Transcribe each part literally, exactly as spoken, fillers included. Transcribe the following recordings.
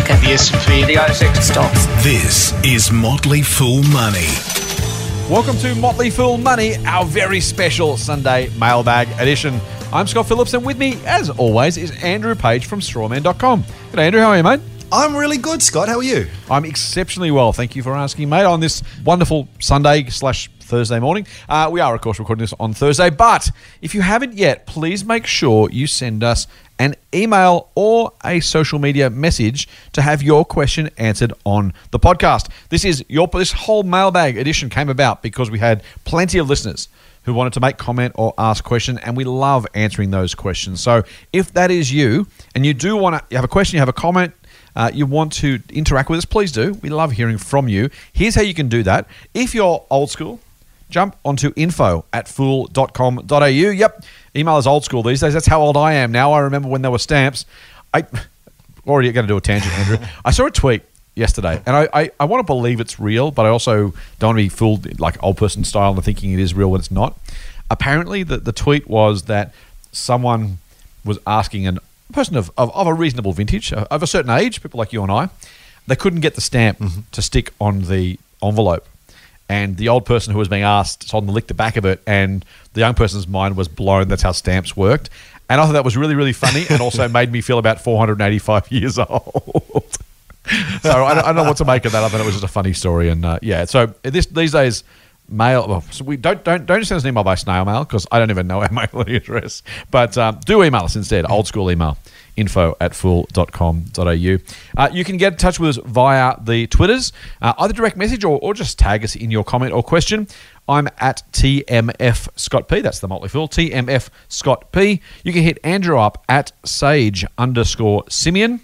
market. The S and P, the A S X stocks. This is Motley Fool Money. Welcome to Motley Fool Money, our very special Sunday mailbag edition. I'm Scott Phillips, and with me, as always, is Andrew Page from strawman dot com. G'day, Andrew. How are you, mate? I'm really good, Scott. How are you? I'm exceptionally well. Thank you for asking, mate, on this wonderful Sunday slash Thursday morning. Uh, we are, of course, recording this on Thursday, but if you haven't yet, please make sure you send us an email or a social media message to have your question answered on the podcast. This is your this whole mailbag edition came about because we had plenty of listeners who wanted to make comment or ask questions, and we love answering those questions. So if that is you, and you do want to, you have a question, you have a comment, uh, you want to interact with us, please do. We love hearing from you. Here's how you can do that. If you're old school, jump onto info at fool dot com dot a u. Yep, email is old school these days. That's how old I am now. I remember when there were stamps. I already going to do a tangent, Andrew. I saw a tweet yesterday, and I, I, I want to believe it's real, but I also don't want to be fooled like old person style into thinking it is real when it's not. Apparently, the, the tweet was that someone was asking an, a person of, of, of a reasonable vintage, of a certain age, people like you and I, they couldn't get the stamp mm-hmm. to stick on the envelope. And the old person who was being asked told them to lick the back of it, and the young person's mind was blown. That's how stamps worked. And I thought that was really, really funny, and also made me feel about four hundred eighty-five years old. So I, I don't know what to make of that. I thought it was just a funny story. And uh, yeah, so this these days, mail. Well, so we don't don't don't send us an email by snail mail because I don't even know our mailing address. But um, do email us instead. Old school email. info at fool dot com dot a u. Uh, you can get in touch with us via the Twitters, uh, either direct message or, or just tag us in your comment or question. I'm at T M F Scott P. That's the Motley Fool. T M F Scott P. You can hit Andrew up at Sage underscore Simeon,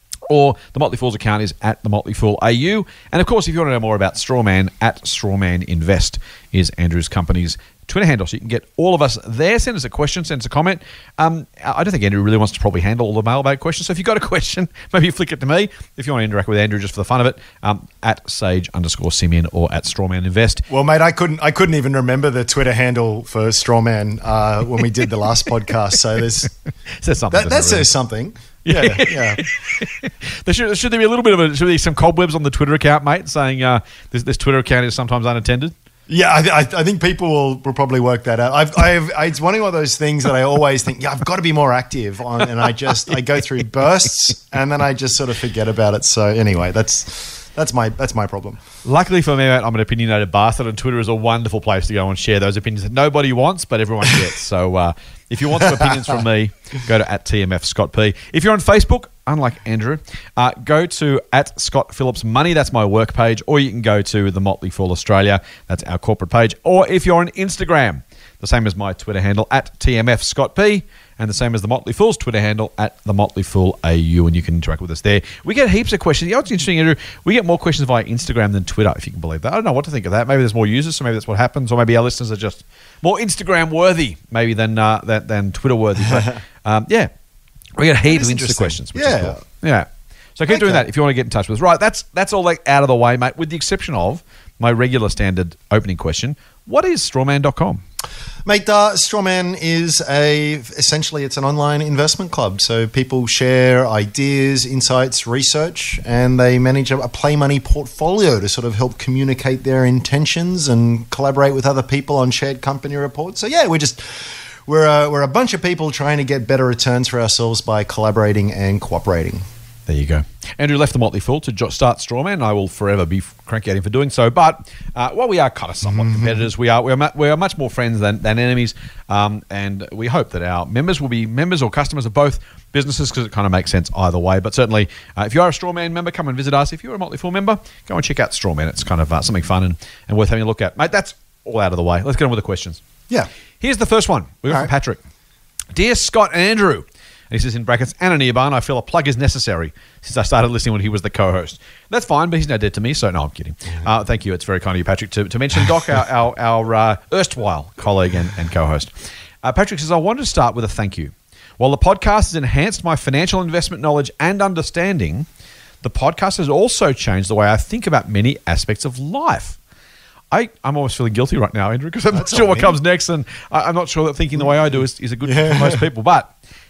or the Motley Fool's account is at the Motley Fool A U. And of course, if you want to know more about Strawman, at Strawman Invest is Andrew's company's Twitter handle, so you can get all of us there. Send us a question, send us a comment. Um, I don't think Andrew really wants to probably handle all the mailbag questions, so if you've got a question, maybe you flick it to me. If you want to interact with Andrew just for the fun of it, um, at Sage underscore Simeon or at Strawman Invest. Well, mate, I couldn't I couldn't even remember the Twitter handle for Strawman uh, when we did the last podcast, so there's says something. That, that really. says something. Yeah, yeah. there should, should there be a little bit of a, should there be some cobwebs on the Twitter account, mate, saying uh, this, this Twitter account is sometimes unattended? Yeah, I, th- I think people will, will probably work that out. I've, I've, it's one of those things that I always think, yeah, I've got to be more active on, and I just I go through bursts, and then I just sort of forget about it. So anyway, that's that's my that's my problem. Luckily for me, mate, I'm an opinionated bastard, and Twitter is a wonderful place to go and share those opinions that nobody wants, but everyone gets. So uh, if you want some opinions from me, go to at T M F Scott P. If you're on Facebook, unlike Andrew, uh, go to at Scott Phillips Money. That's my work page. Or you can go to the Motley Fool Australia. That's our corporate page. Or if you're on Instagram, the same as my Twitter handle, at T M F Scott P. And the same as the Motley Fool's Twitter handle, at the Motley Fool A U. And you can interact with us there. We get heaps of questions. You know what's interesting, Andrew? We get more questions via Instagram than Twitter, if you can believe that. I don't know what to think of that. Maybe there's more users, so maybe that's what happens. Or maybe our listeners are just more Instagram-worthy, maybe, than, uh, than, than Twitter-worthy. But, um, yeah. We get a heap of interesting questions, which yeah. is cool. Yeah. So keep okay. doing that if you want to get in touch with us. Right, that's that's all like out of the way, mate, with the exception of my regular standard opening question. What is strawman dot com? Mate, uh, Strawman is a, essentially it's an online investment club. So people share ideas, insights, research, and they manage a, a play money portfolio to sort of help communicate their intentions and collaborate with other people on shared company reports. So yeah, we're just... We're a, we're a bunch of people trying to get better returns for ourselves by collaborating and cooperating. There you go. Andrew left the Motley Fool to jo- start Strawman. I will forever be cranky at him for doing so. But uh, while we are kind of somewhat mm-hmm. competitors, we are we are, mu- we are much more friends than, than enemies. Um, and we hope that our members will be members or customers of both businesses, because it kind of makes sense either way. But certainly, uh, if you are a Strawman member, come and visit us. If you're a Motley Fool member, go and check out Strawman. It's kind of uh, something fun and, and worth having a look at. Mate, that's all out of the way. Let's get on with the questions. Yeah. Here's the first one. We got All from right. Patrick. Dear Scott and Andrew, and he says in brackets, and Aniban, I feel a plug is necessary since I started listening when he was the co-host. That's fine, but he's no dead to me, so no, I'm kidding. Uh, thank you. It's very kind of you, Patrick, to, to mention Doc, our, our, our uh, erstwhile colleague and, and co-host. Uh, Patrick says, I wanted to start with a thank you. While the podcast has enhanced my financial investment knowledge and understanding, the podcast has also changed the way I think about many aspects of life. I, I'm almost feeling guilty right now, Andrew, because I'm That's not sure what me. comes next, and I, I'm not sure that thinking the way I do is, is a good Yeah. for most people. But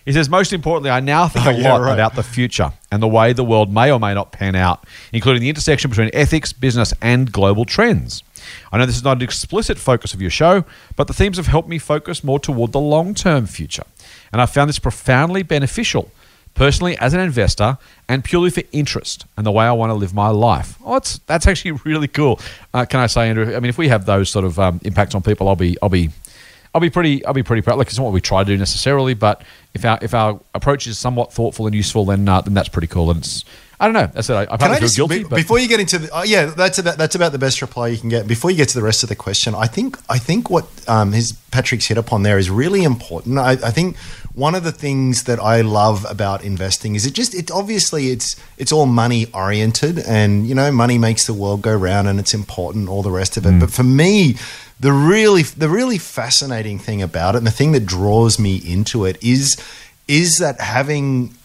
He says, most importantly, I now think Oh, a yeah, lot right. about the future and the way the world may or may not pan out, including the intersection between ethics, business, and global trends. I know this is not an explicit focus of your show, but the themes have helped me focus more toward the long-term future. And I found this profoundly beneficial, personally as an investor and purely for interest and the way I want to live my life. Oh, that's that's actually really cool. Uh, can I say, Andrew? I mean, if we have those sort of um, impacts on people, I'll be I'll be I'll be pretty I'll be pretty proud. Like, it's not what we try to do necessarily, but if our if our approach is somewhat thoughtful and useful, then uh, then that's pretty cool. And it's I don't know. That's it. I, I Can probably I feel just, guilty. be- but before you get into the, uh, yeah, that's about, that's about the best reply you can get. Before you get to the rest of the question, I think I think what um, his Patrick's hit upon there is really important. I, I think one of the things that I love about investing is it just it obviously it's it's all money oriented, and you know money makes the world go round, and it's important, all the rest of it. Mm. But for me, the really the really fascinating thing about it, and the thing that draws me into it, is is that having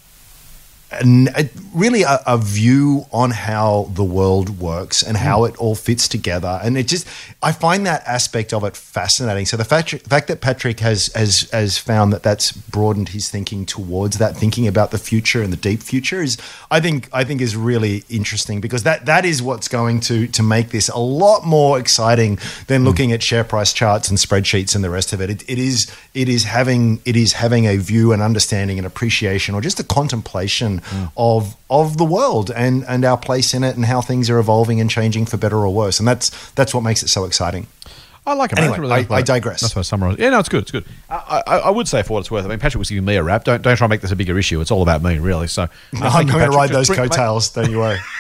a, a, really a, a view on how the world works and how it all fits together. And it just, I find that aspect of it fascinating. So the fact, fact that Patrick has, has, has found that that's broadened his thinking towards that, thinking about the future and the deep future is, I think, I think is really interesting, because that, that is what's going to, to make this a lot more exciting than looking at share price charts and spreadsheets and the rest of it. It, it is, it is having, it is having a view and understanding and appreciation, or just a contemplation Mm. of of the world and and our place in it, and how things are evolving and changing for better or worse. And that's that's what makes it so exciting. I like it. Anyway, That's really I- nice way- I digress. That's what I summarise. Yeah, no, it's good. It's good. I, I, I would say, for what it's worth, I mean, Patrick was giving me a rap. Don't don't try and make this a bigger issue. It's all about me, really. So uh, I'm thank you, going to Patrick. ride Just those bring- mate, coattails. Don't you worry.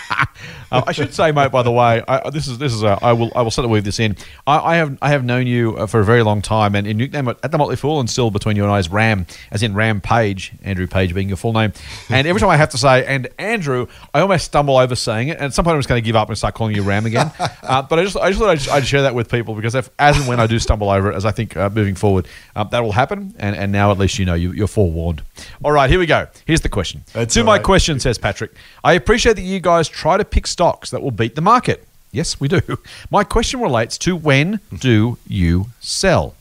Uh, I should say, mate. By the way, I, this is this is a, I will I will sort of weave this in. I, I have I have known you uh, for a very long time, and in nickname at the Motley Fool, and still between you and I is Ram, as in Ram Page, Andrew Page being your full name. And every time I have to say and Andrew, I almost stumble over saying it, and at some point I'm just going to give up and start calling you Ram again. Uh, but I just I just thought I'd, I'd share that with people, because if, as and when I do stumble over it, as I think uh, moving forward, uh, that will happen. And, and now at least you know you, you're forewarned. All right, here we go. Here's the question. That's to all my right. question, says Patrick, I appreciate that you guys try to pick stocks that will beat the market. Yes, we do. My question relates to, when do you sell?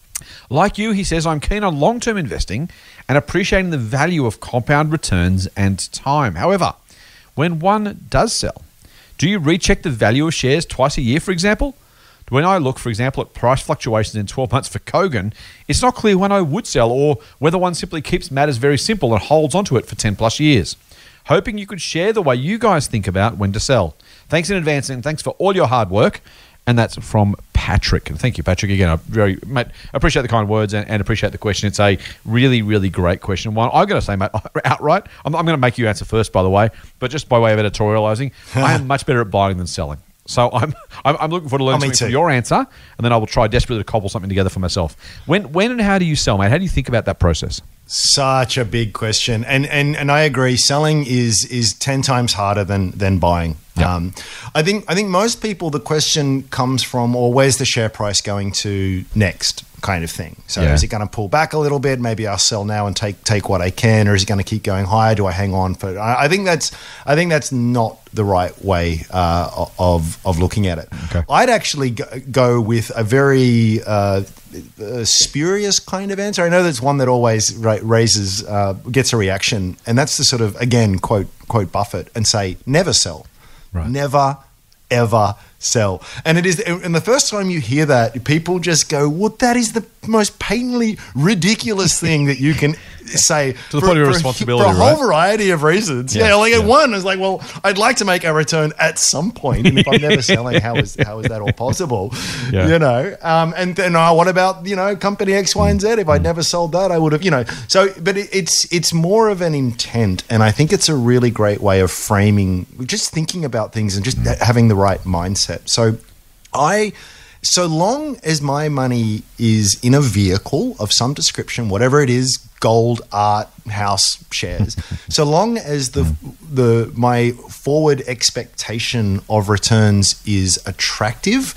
Like you, he says, I'm keen on long-term investing and appreciating the value of compound returns and time. However, when one does sell, do you recheck the value of shares twice a year, for example? When I look, for example, at price fluctuations in twelve months for Kogan, it's not clear when I would sell, or whether one simply keeps matters very simple and holds onto it for ten plus years. Hoping you could share the way you guys think about when to sell. Thanks in advance, and thanks for all your hard work. And that's from Patrick. And thank you, Patrick. Again, I very mate, appreciate the kind words and, and appreciate the question. It's a really, really great question. One, I've got to say, mate, outright, I'm, I'm going to make you answer first, by the way, but just by way of editorializing, I am much better at buying than selling. So I'm I'm, I'm looking forward to learning Oh, me something from too. your answer, and then I will try desperately to cobble something together for myself. When when and how do you sell, mate? How do you think about that process? Such a big question, and and and I agree. Selling is is ten times harder than than buying. Yeah. Um, I think I think most people, the question comes from, or where's the share price going to next, kind of thing. So Yeah. is it going to pull back a little bit? Maybe I'll sell now and take take what I can, or is it going to keep going higher? Do I hang on for? I, I think that's I think that's not the right way uh, of of looking at it. Okay. I'd actually go, go with a very uh, uh, spurious kind of answer. I know that's one that always ra- raises uh, gets a reaction, and that's the sort of, again, quote quote Buffett, and say never sell, Right. never ever sell. And it is, and the first time you hear that, people just go, "Well, that is the most patently ridiculous thing that you can say." To the point of for, responsibility, for a whole right? variety of reasons. Yeah, Yeah, like yeah. at one, I was like, "Well, I'd like to make a return at some point, and if I'm never selling, how is how is that all possible?" Yeah. You know. Um, and then, oh, what about, you know, company X, Y, and Z? If I'd never sold that, I would have, you know. So, but it, it's it's more of an intent, and I think it's a really great way of framing, just thinking about things and just having the right mindset. So, I. So long as my money is in a vehicle of some description, whatever it is, gold, art, house, shares, so long as the the my forward expectation of returns is attractive,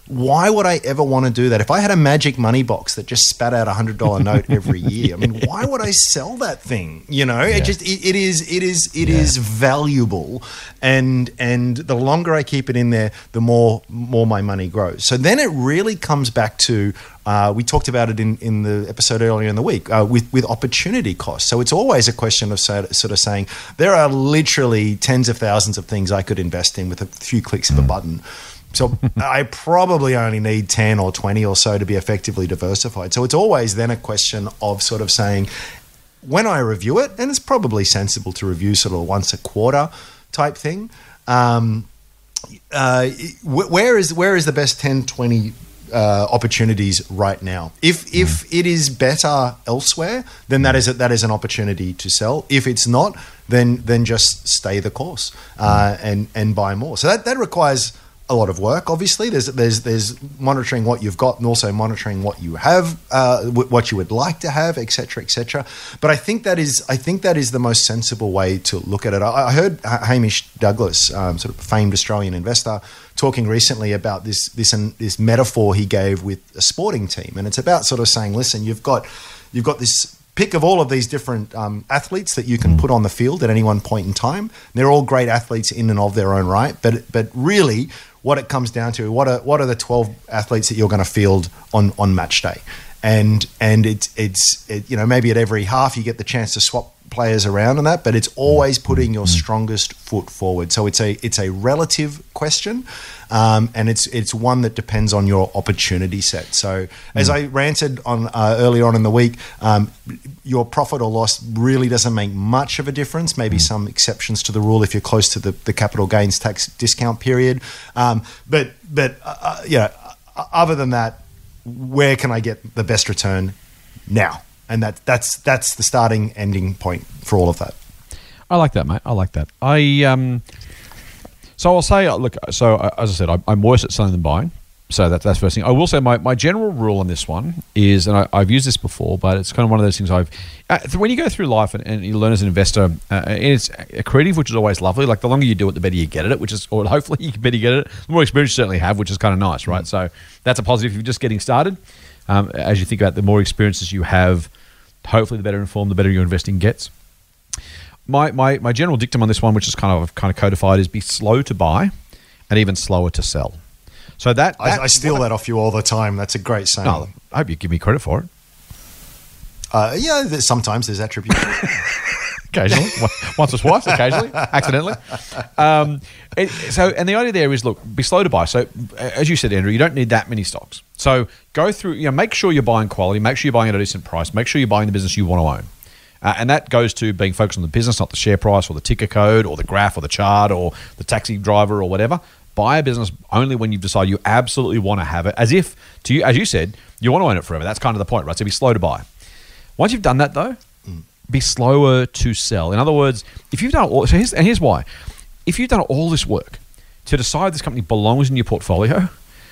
why would I ever want to do that? If I had a magic money box that just spat out a hundred dollar note every year, I mean, why would I sell that thing? You know, yeah. it just it, it is it is it yeah. is valuable, and and the longer I keep it in there, the more more my money grows. So then it really comes back to. Uh, we talked about it in, in the episode earlier in the week uh, with, with opportunity costs. So it's always a question of so, sort of saying there are literally tens of thousands of things I could invest in with a few clicks of a button. So I probably only need ten or twenty or so to be effectively diversified. So it's always then a question of sort of saying when I review it, and it's probably sensible to review sort of once a quarter type thing, um, uh, where is where is the best ten, twenty Uh, opportunities right now. If if it is better elsewhere, then that is a, that is an opportunity to sell. If it's not, then then just stay the course uh, and and buy more. So that, that requires a lot of work. Obviously, there's there's there's monitoring what you've got and also monitoring what you have, uh, w- what you would like to have, et cetera, et cetera. But I think that is I think that is the most sensible way to look at it. I, I heard Hamish Douglas, um, sort of famed Australian investor, talking recently about this this and this metaphor he gave with a sporting team, and it's about sort of saying, listen, you've got you've got this pick of all of these different um, athletes that you can put on the field at any one point in time. They're all great athletes in and of their own right, but but really, what it comes down to, what are what are the twelve athletes that you're going to field on on match day, and and it's it's it, you know, maybe at every half you get the chance to swap players around on that, but it's always putting your strongest foot forward. So it's a it's a relative question, um, and it's it's one that depends on your opportunity set. So as mm. I ranted on uh, earlier on in the week, um, your profit or loss really doesn't make much of a difference. Maybe mm. some exceptions to the rule if you're close to the, the capital gains tax discount period, um, but but uh, yeah, other than that, where can I get the best return now? And that that's that's the starting ending point for all of that. I like that, mate. I like that. I um, so I'll say, look. So as I said, I, I'm worse at selling than buying. So that, that's the first thing. I will say my, my general rule on this one is, and I, I've used this before, but it's kind of one of those things I've uh, when you go through life and, and you learn as an investor, uh, and it's accretive, which is always lovely. Like the longer you do it, the better you get at it. Which is, or hopefully you better get at it. The more experience you certainly have, which is kind of nice, right? Mm. So that's a positive if you're just getting started. Um, as you think about the more experiences you have, hopefully the better informed, the better your investing gets. My, my my general dictum on this one, which is kind of kind of codified, is be slow to buy and even slower to sell. So that, that I, I steal that off you all the time. That's a great saying. No, I hope you give me credit for it. Uh, yeah, there's, sometimes there's attribution. Occasionally, once or twice, occasionally, accidentally. Um, it, so, and the idea there is, look, be slow to buy. So, as you said, Andrew, you don't need that many stocks. So, go through, you know, make sure you're buying quality, make sure you're buying at a decent price, make sure you're buying the business you want to own. Uh, and that goes to being focused on the business, not the share price or the ticker code or the graph or the chart or the taxi driver or whatever. Buy a business only when you've decided you absolutely want to have it, as if, to you, as you said, you want to own it forever. That's kind of the point, right? So, be slow to buy. Once you've done that, though, mm. be slower to sell. In other words, if you've done all, so here's, and here's why. If you've done all this work to decide this company belongs in your portfolio,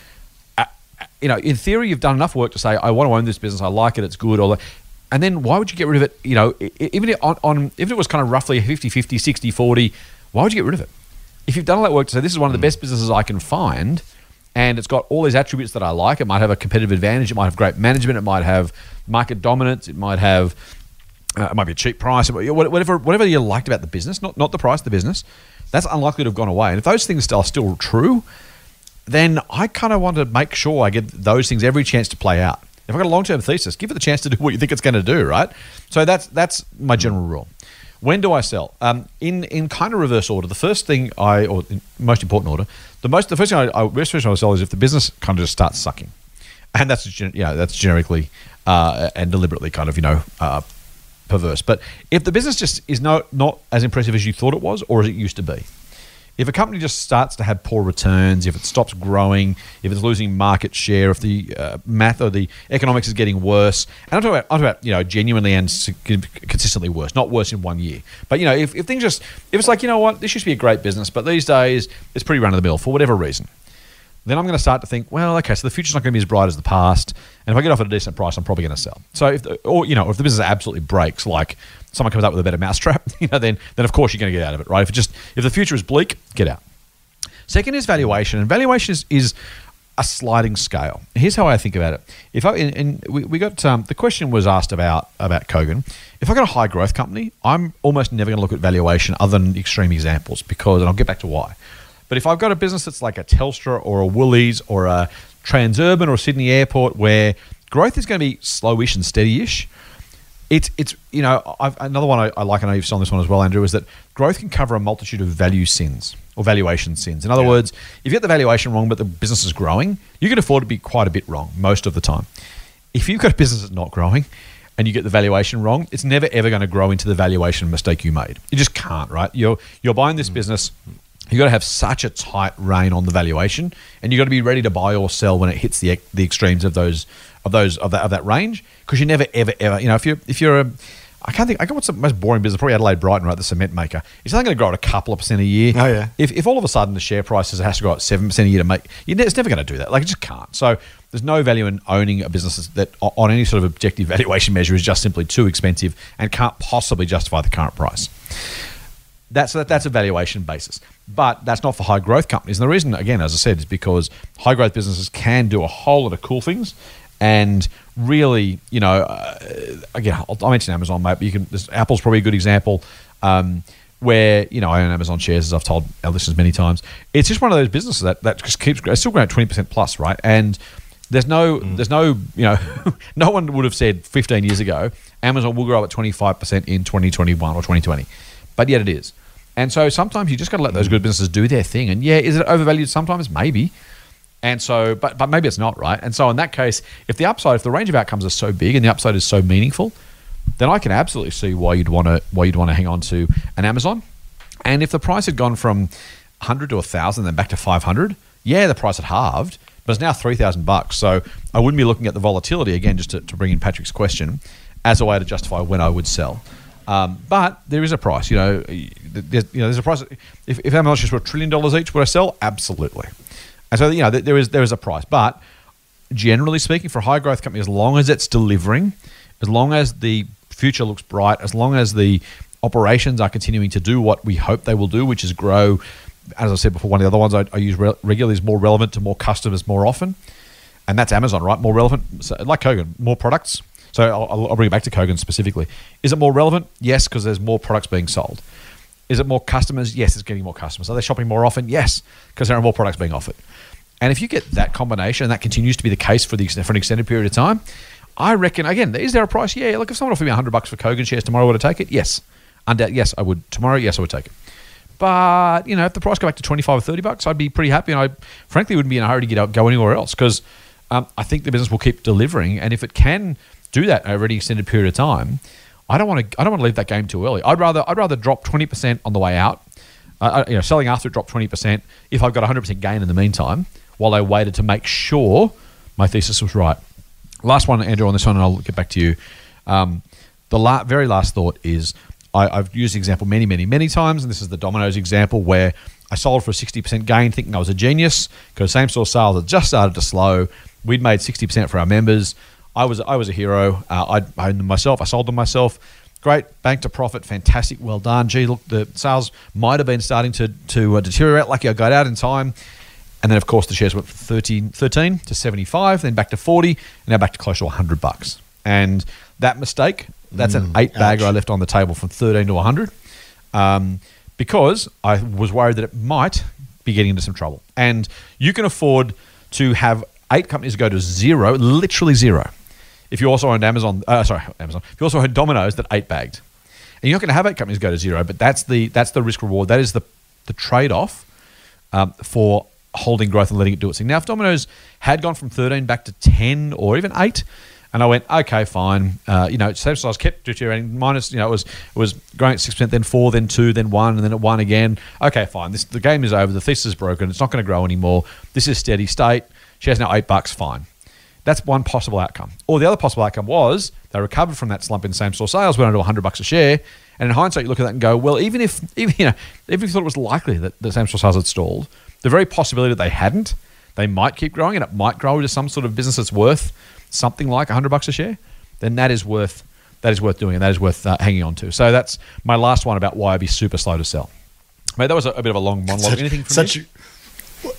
uh, you know, in theory, you've done enough work to say, I want to own this business, I like it, it's good, or and then why would you get rid of it? You know, even on, on if it was kind of roughly fifty-fifty, sixty-forty, why would you get rid of it? If you've done all that work to say, this is one of the best businesses I can find, and it's got all these attributes that I like, it might have a competitive advantage, it might have great management, it might have market dominance, it might have Uh, it might be a cheap price, whatever whatever you liked about the business, not not the price of the business, that's unlikely to have gone away. And if those things are still true, then I kind of want to make sure I get those things every chance to play out. If I've got a long-term thesis, give it the chance to do what you think it's going to do, right? So that's that's my general rule. When do I sell? Um, in in kind of reverse order. The first thing I, or in most important order, the most the first thing I, I first thing I sell is if the business kind of just starts sucking, and that's you know that's generically uh, and deliberately kind of you know. Uh, perverse. But if the business just is no, not as impressive as you thought it was or as it used to be, if a company just starts to have poor returns, if it stops growing, if it's losing market share, if the uh, math or the economics is getting worse, and I'm talking about, I'm talking about you know, genuinely and consistently worse, not worse in one year. But, you know, if, if things just, if it's like, you know what, this used to be a great business, but these days it's pretty run-of-the-mill for whatever reason, then I'm going to start to think, well, okay, so the future's not going to be as bright as the past, and if I get off at a decent price, I'm probably going to sell. So, if the, or you know, if the business absolutely breaks, like someone comes up with a better mousetrap, you know, then then of course you're going to get out of it, right? If it just if the future is bleak, get out. Second is valuation, and valuation is is a sliding scale. Here's how I think about it. If I and, and we, we got um, the question was asked about about Kogan. If I got a high growth company, I'm almost never going to look at valuation other than extreme examples because, and I'll get back to why. But if I've got a business that's like a Telstra or a Woolies or a Transurban or Sydney Airport where growth is going to be slowish and steady-ish, it's it's you know I've, another one I, I like. I know you've seen this one as well, Andrew. Is that growth can cover a multitude of value sins or valuation sins. In other yeah. words, if you get the valuation wrong, but the business is growing, you can afford to be quite a bit wrong most of the time. If you've got a business that's not growing and you get the valuation wrong, it's never ever going to grow into the valuation mistake you made. You just can't, right? You're you're buying this mm. business. You've got to have such a tight rein on the valuation, and you've got to be ready to buy or sell when it hits the the extremes of those of those of that of that range. Because you never ever ever, you know, if you're if you're a, I can't think. I got what's the most boring business? Probably Adelaide Brighton, right? The cement maker. It's only going to grow at a couple of percent a year. Oh yeah. If if all of a sudden the share price has to go at seven percent a year to make, it's never going to do that. Like it just can't. So there's no value in owning a business that on any sort of objective valuation measure is just simply too expensive and can't possibly justify the current price. That's that, that's a valuation basis. But that's not for high growth companies. And the reason, again, as I said, is because high growth businesses can do a whole lot of cool things. And really, you know, uh, again, I'll, I'll mention Amazon, mate, but you can, Apple's probably a good example um, where, you know, I own Amazon shares, as I've told our listeners many times. It's just one of those businesses that, that just keeps, it's still growing at twenty percent plus, right? And there's no, mm. there's no, you know, no one would have said fifteen years ago, Amazon will grow at twenty-five percent in twenty twenty-one or twenty twenty. But yet it is. And so sometimes you just got to let those good businesses do their thing. And yeah, is it overvalued sometimes? Maybe. And so, but but maybe it's not, right? And so in that case, if the upside, if the range of outcomes are so big and the upside is so meaningful, then I can absolutely see why you'd want to why you'd want to hang on to an Amazon. And if the price had gone from one hundred to one thousand, then back to five hundred, yeah, the price had halved, but it's now three thousand bucks. So I wouldn't be looking at the volatility again, just to, to bring in Patrick's question, as a way to justify when I would sell. Um, but there is a price, you know. There's, you know, there's a price. If, if Amazon just were a trillion dollars each, would I sell? Absolutely. And so, you know, there is there is a price. But generally speaking, for a high growth company, as long as it's delivering, as long as the future looks bright, as long as the operations are continuing to do what we hope they will do, which is grow. As I said before, one of the other ones I, I use re- regularly is more relevant to more customers more often, and that's Amazon, right? More relevant, so, like Kogan, more products. So I'll, I'll bring it back to Kogan specifically. Is it more relevant? Yes, because there's more products being sold. Is it more customers? Yes, it's getting more customers. Are they shopping more often? Yes, because there are more products being offered. And if you get that combination, and that continues to be the case for the for an extended period of time, I reckon, again, is there a price? Yeah, look, if someone offered me one hundred bucks for Kogan shares tomorrow, would I take it? Yes. Undoubt, yes, I would. Tomorrow, yes, I would take it. But, you know, if the price go back to twenty-five or thirty bucks, I'd be pretty happy, and I frankly wouldn't be in a hurry to get out, go anywhere else, because um, I think the business will keep delivering, and if it can do that over an extended period of time, I don't want to. I don't want to leave that game too early. I'd rather. I'd rather drop twenty percent on the way out. Uh, you know, selling after it dropped twenty percent. If I've got one hundred percent gain in the meantime, while I waited to make sure my thesis was right. Last one, Andrew, on this one, and I'll get back to you. Um, the la- very last thought is I, I've used the example many, many, many times, and this is the Domino's example where I sold for a sixty percent gain, thinking I was a genius because same store sales had just started to slow. We'd made sixty percent for our members. I was I was a hero. Uh, I owned them myself. I sold them myself. Great, bank to profit, fantastic, well done. Gee, look, the sales might have been starting to to uh, deteriorate. Lucky I got out in time. And then, of course, the shares went from thirteen, thirteen to seventy-five, then back to forty, and now back to close to one hundred bucks. And that mistake, that's mm, an eight bagger I left on the table from thirteen to one hundred, um, because I was worried that it might be getting into some trouble. And you can afford to have eight companies go to zero, literally zero. If you also owned Amazon, uh, sorry, Amazon. If you also owned Domino's, that eight bagged, and you're not going to have eight companies go to zero, but that's the that's the risk reward. That is the the trade off um, for holding growth and letting it do its thing. Now, if Domino's had gone from thirteen back to ten or even eight, and I went, okay, fine, uh, you know, same size kept deteriorating, minus, you know, it was it was growing at six percent, then four, then two, then one, and then at one again. Okay, fine, this the game is over. The thesis is broken. It's not going to grow anymore. This is steady state. Shares now eight bucks. Fine. That's one possible outcome. Or the other possible outcome was they recovered from that slump in same-store sales, went on to one hundred bucks a share. And in hindsight, you look at that and go, well, even if even you know, even if you thought it was likely that the same-store sales had stalled, the very possibility that they hadn't, they might keep growing, and it might grow to some sort of business that's worth something like one hundred bucks a share. Then that is worth that is worth doing, and that is worth uh, hanging on to. So that's my last one about why I'd be super slow to sell. Mate, that was a, a bit of a long monologue. Such, Anything from such you?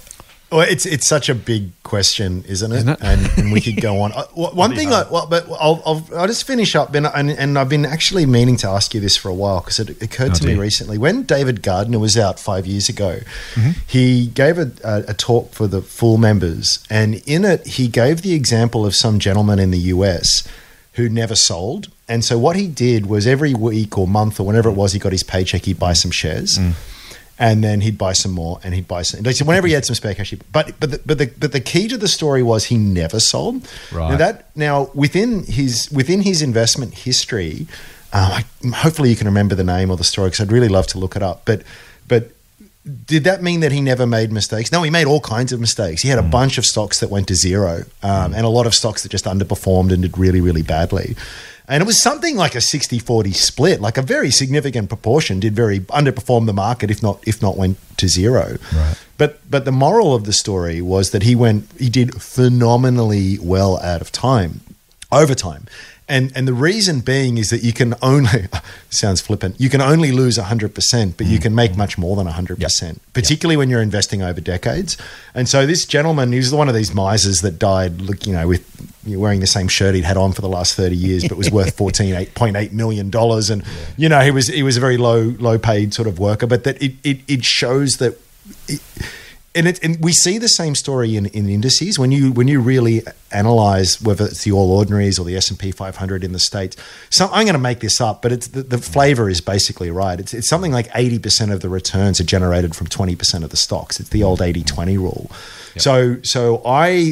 Well, it's it's such a big question, isn't it? Isn't it? And, and we could go on. Uh, well, one thing, I, well, but I'll, I'll I'll just finish up, and and, and I've been actually meaning to ask you this for a while because it occurred Oh, to me dear. recently. When David Gardner was out five years ago, Mm-hmm. he gave a, a, a talk for the full members, and in it he gave the example of some gentleman in the U S who never sold. And so what he did was every week or month or whenever it was, he got his paycheck, he'd buy some shares. Mm. And then he'd buy some more, and he'd buy some. So whenever he had some spare cash, he, but but the, but the but the key to the story was he never sold. Right. Now that now within his within his investment history, uh, I, hopefully you can remember the name or the story because I'd really love to look it up. But but did that mean that he never made mistakes? No, he made all kinds of mistakes. He had a Mm. bunch of stocks that went to zero, um, and a lot of stocks that just underperformed and did really really badly. And it was something like a sixty forty split, like a very significant proportion did very underperform the market, if not if not went to zero. Right. But but the moral of the story was that he went he did phenomenally well out of time, over time. And and the reason being is that you can only sounds flippant. You can only lose one hundred percent, but you can make much more than one hundred percent, particularly when you're investing over decades. And so this gentleman, he was one of these misers that died, look, you know, with wearing the same shirt he'd had on for the last thirty years, but was worth fourteen point eight million dollars. And, you know, he was he was a very low low paid sort of worker, but that it, it, it shows that it, And, it, and we see the same story in, in indices. When you when you really analyze whether it's the All Ordinaries or the S and P five hundred in the States, so I'm going to make this up, but it's the, the flavor is basically right. It's, it's something like eighty percent of the returns are generated from twenty percent of the stocks. It's the old eighty twenty rule. Yep. So so I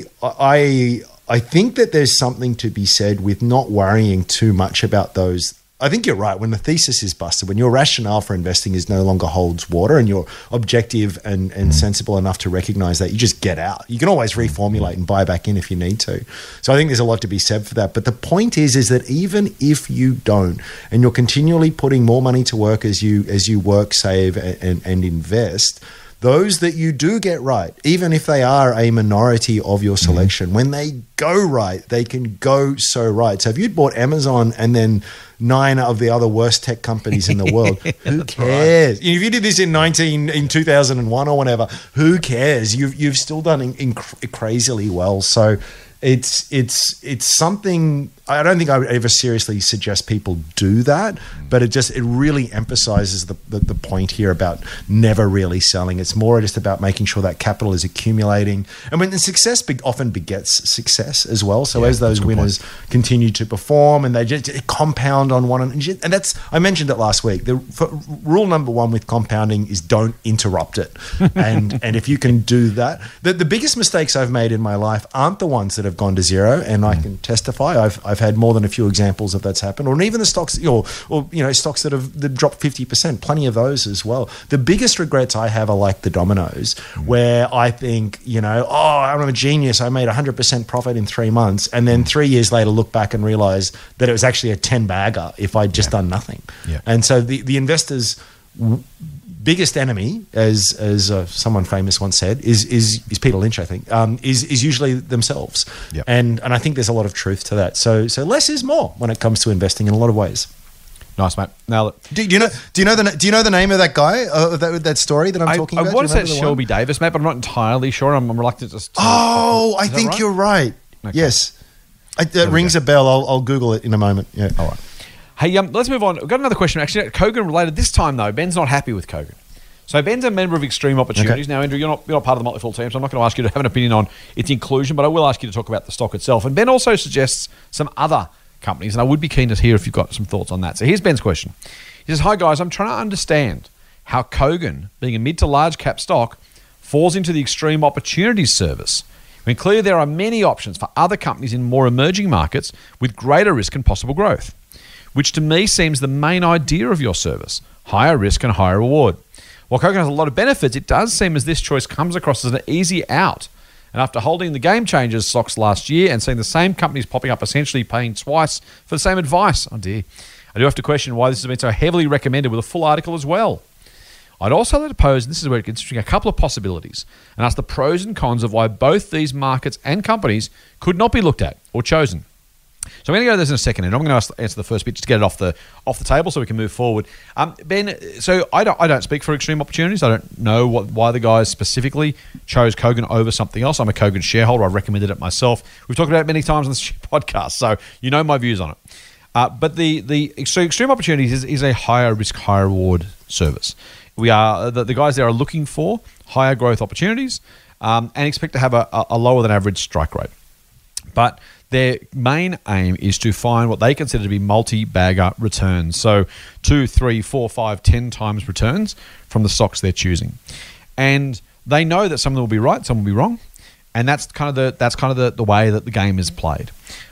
I I think that there's something to be said with not worrying too much about those. I think you're right. When the thesis is busted, when your rationale for investing is no longer holds water and you're objective and, and sensible enough to recognize that, you just get out. You can always reformulate and buy back in if you need to. So I think there's a lot to be said for that. But the point is, is that even if you don't, and you're continually putting more money to work as you as you work, save, and, and, and invest, those that you do get right, even if they are a minority of your selection, mm-hmm. when they go right, they can go so right. So if you'd bought Amazon and then nine of the other worst tech companies in the world, who cares? Right. If you did this in nineteen in two thousand one or whatever, who cares? You've you've still done in, in crazily well. So it's it's it's something. I don't think I would ever seriously suggest people do that, but it just it really emphasizes the, the the point here about never really selling. It's more just about making sure that capital is accumulating, and when the success be, often begets success as well. So Yeah, as those that's a good winners point. continue to perform, and they just compound on one, and, and that's I mentioned it last week. The for, rule number one with compounding is don't interrupt it, and and if you can do that, the the biggest mistakes I've made in my life aren't the ones that have gone to zero, and I can testify. I've I've had more than a few examples of that's happened, or even the stocks, or, or you know, stocks that have that dropped fifty percent. Plenty of those as well. The biggest regrets I have are like the dominoes, where I think, you know, oh, I'm a genius. I made one hundred percent profit in three months, and then three years later, look back and realize that it was actually a ten bagger if I'd just Yeah. done nothing. Yeah. And so the the investors' biggest enemy, as as uh, someone famous once said, is is is Peter Lynch. I think um, is is usually themselves, Yep. and and I think there's a lot of truth to that. So so less is more when it comes to investing in a lot of ways. Nice, mate. Now, Do, do you know? Do you know the Do you know the name of that guy? Uh, that that story that I'm I, talking I about? want Do to you say remember it's the one? Shelby Davis, mate, but I'm not entirely sure. I'm, I'm reluctant to. to Oh, I Is that think right? you're right. Okay. Yes, I, we that rings go. a bell. I'll, I'll Google it in a moment. Yeah. All right. Hey, um, let's move on. We've got another question, actually, Kogan related. This time, though, Ben's not happy with Kogan. So Ben's a member of Extreme Opportunities. Okay. Now, Andrew, you're not, you're not part of the Motley Fool team, so I'm not going to ask you to have an opinion on its inclusion, but I will ask you to talk about the stock itself. And Ben also suggests some other companies, and I would be keen to hear if you've got some thoughts on that. So here's Ben's question. He says, hi, guys, I'm trying to understand how Kogan, being a mid to large cap stock, falls into the Extreme Opportunities service. I mean, clearly there are many options for other companies in more emerging markets with greater risk and possible growth, which to me seems the main idea of your service, higher risk and higher reward. While Kogan has a lot of benefits, it does seem as this choice comes across as an easy out. And after holding the Game Changers stocks last year and seeing the same companies popping up essentially paying twice for the same advice, oh dear, I do have to question why this has been so heavily recommended with a full article as well. I'd also like to pose, and this is where it gets interesting, a couple of possibilities and ask the pros and cons of why both these markets and companies could not be looked at or chosen. So I'm going to go to this in a second, and I'm going to answer the first bit just to get it off the off the table so we can move forward. Um, Ben, so I don't I don't speak for Extreme Opportunities. I don't know what why the guys specifically chose Kogan over something else. I'm a Kogan shareholder. I recommended it myself. We've talked about it many times on this podcast, so you know my views on it. Uh, but the the so Extreme Opportunities is, is a higher risk, higher reward service. We are the, the guys there are looking for higher growth opportunities um, and expect to have a, a lower than average strike rate. But their main aim is to find what they consider to be multi-bagger returns. So two, three, four, five, ten times returns from the stocks they're choosing. And they know that some of them will be right, some will be wrong. And that's kind of the that's kind of the, the way that the game is played.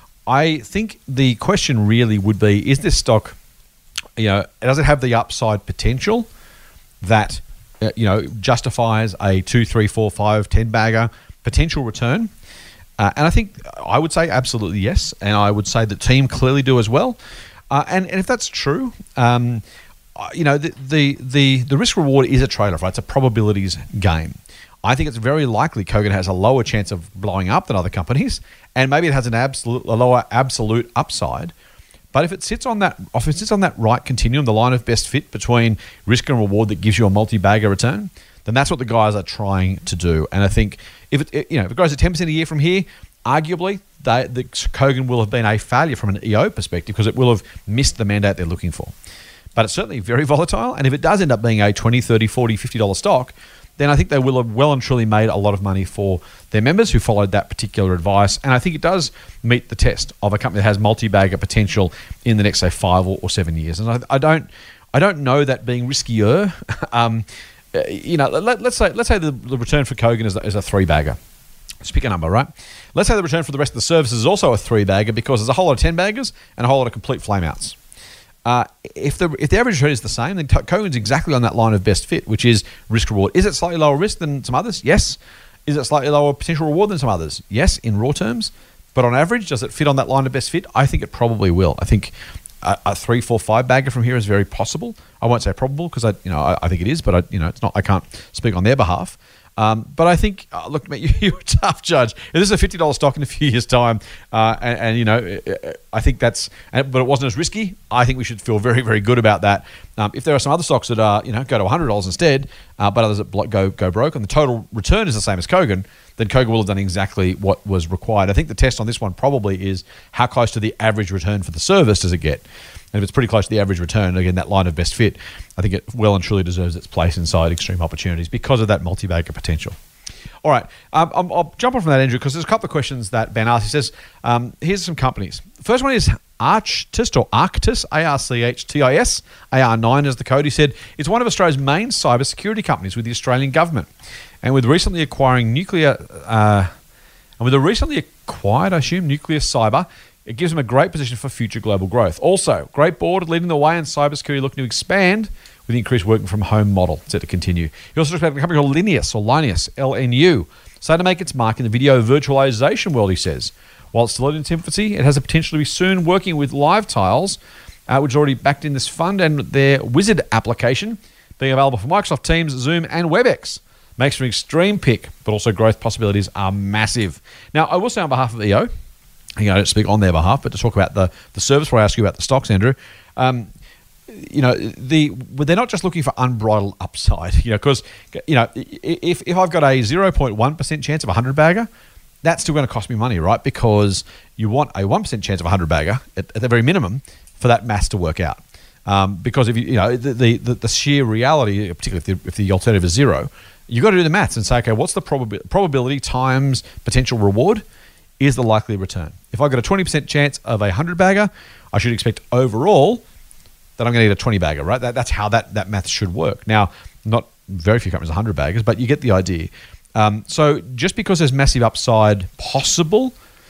I think the question really would be, is this stock, you know, does it have the upside potential that, uh, you know, justifies a two, three, four, five, ten bagger potential return? Uh, and I think I would say absolutely yes, and I would say the team clearly do as well. Uh, and, and if that's true, um, you know, the the the, the risk reward is a trade-off, right? It's a probabilities game. I think it's very likely Kogan has a lower chance of blowing up than other companies, and maybe it has an absolute a lower absolute upside. But if it sits on that, if it sits on that right continuum, the line of best fit between risk and reward that gives you a multi-bagger return, then that's what the guys are trying to do. And I think if it, you know, if it grows at ten percent a year from here, arguably they, the Kogan will have been a failure from an E O perspective because it will have missed the mandate they're looking for. But it's certainly very volatile. And if it does end up being a twenty, thirty, forty, fifty dollars stock, then I think they will have well and truly made a lot of money for their members who followed that particular advice. And I think it does meet the test of a company that has multi-bagger potential in the next, say, five or, or seven years. And I, I don't I don't know that being riskier... um, You know, let, let's say let's say the, the return for Kogan is, is a three bagger. Let's pick a number, right? Let's say the return for the rest of the services is also a three bagger because there's a whole lot of ten baggers and a whole lot of complete flameouts. Uh, if the if the average return is the same, then Kogan's exactly on that line of best fit, which is risk reward. Is it slightly lower risk than some others? Yes. Is it slightly lower potential reward than some others? Yes, in raw terms. But on average, does it fit on that line of best fit? I think it probably will. I think a, a three, four, five bagger from here is very possible. I won't say probable because I, you know, I, I think it is, but I, you know, it's not. I can't speak on their behalf. Um, but I think, uh, look, mate, you, you're a tough judge. If this is a fifty dollars stock in a few years' time, uh, and, and you know, I think that's, but it wasn't as risky. I think we should feel very, very good about that. Um, if there are some other stocks that are, you know, go to one hundred dollars instead, uh, but others that go go broke, and the total return is the same as Kogan, then Kogan will have done exactly what was required. I think the test on this one probably is how close to the average return for the service does it get. And if it's pretty close to the average return, again, that line of best fit, I think it well and truly deserves its place inside Extreme Opportunities because of that multi-bagger potential. All right, um, I'll, I'll jump on from that, Andrew, because there's a couple of questions that Ben asked. He says, um, here's some companies. The first one is Arctis or Arctis, A R C H T I S, A R nine is the code. He said, it's one of Australia's main cybersecurity companies with the Australian government. And with recently acquiring nuclear, uh, and with a recently acquired, I assume, nuclear cyber, it gives them a great position for future global growth. Also, great board leading the way in cybersecurity, looking to expand with the increased working from home model set to continue. He also talks about a company called Linus or Linus, L N U, starting to make its mark in the video virtualization world, he says. While it's still in its infancy, it has the potential to be soon working with Live Tiles, uh, which is already backed in this fund, and their Wizard application being available for Microsoft Teams, Zoom, and WebEx. Makes for an extreme pick, but also growth possibilities are massive. Now, I will say on behalf of E O, you know, I don't speak on their behalf, but to talk about the, the service where I ask you about the stocks, Andrew, um, you know, the they're not just looking for unbridled upside, you know, because, you know, if, if I've got a zero point one percent chance of a one hundred bagger, that's still going to cost me money, right? Because you want a one percent chance of a one hundred bagger at, at the very minimum for that maths to work out. Um, because if you, you know, the, the, the sheer reality, particularly if the, if the alternative is zero, you've got to do the maths and say, okay, what's the probabi- probability times potential reward is the likely return. If I've got a twenty percent chance of a one hundred bagger, I should expect overall that I'm going to get a twenty bagger, right? That, that's how that, that math should work. Now, not very few companies are one hundred baggers, but you get the idea. Um, so just because there's massive upside possible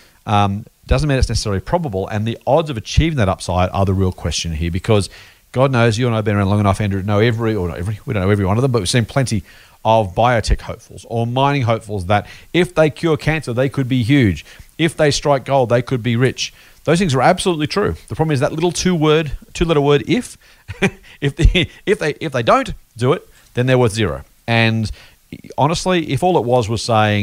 um, doesn't mean it's necessarily probable, and the odds of achieving that upside are the real question here, because God knows you and I have been around long enough, Andrew, to know every, or not every, we don't know every one of them, but we've seen plenty of biotech hopefuls or mining hopefuls that if they cure cancer, they could be huge. If they strike gold, they could be rich. Those things are absolutely true. The problem is that little two-word, two-letter word, if. if they, if they if they don't do it, then they're worth zero. And honestly, if all it was was saying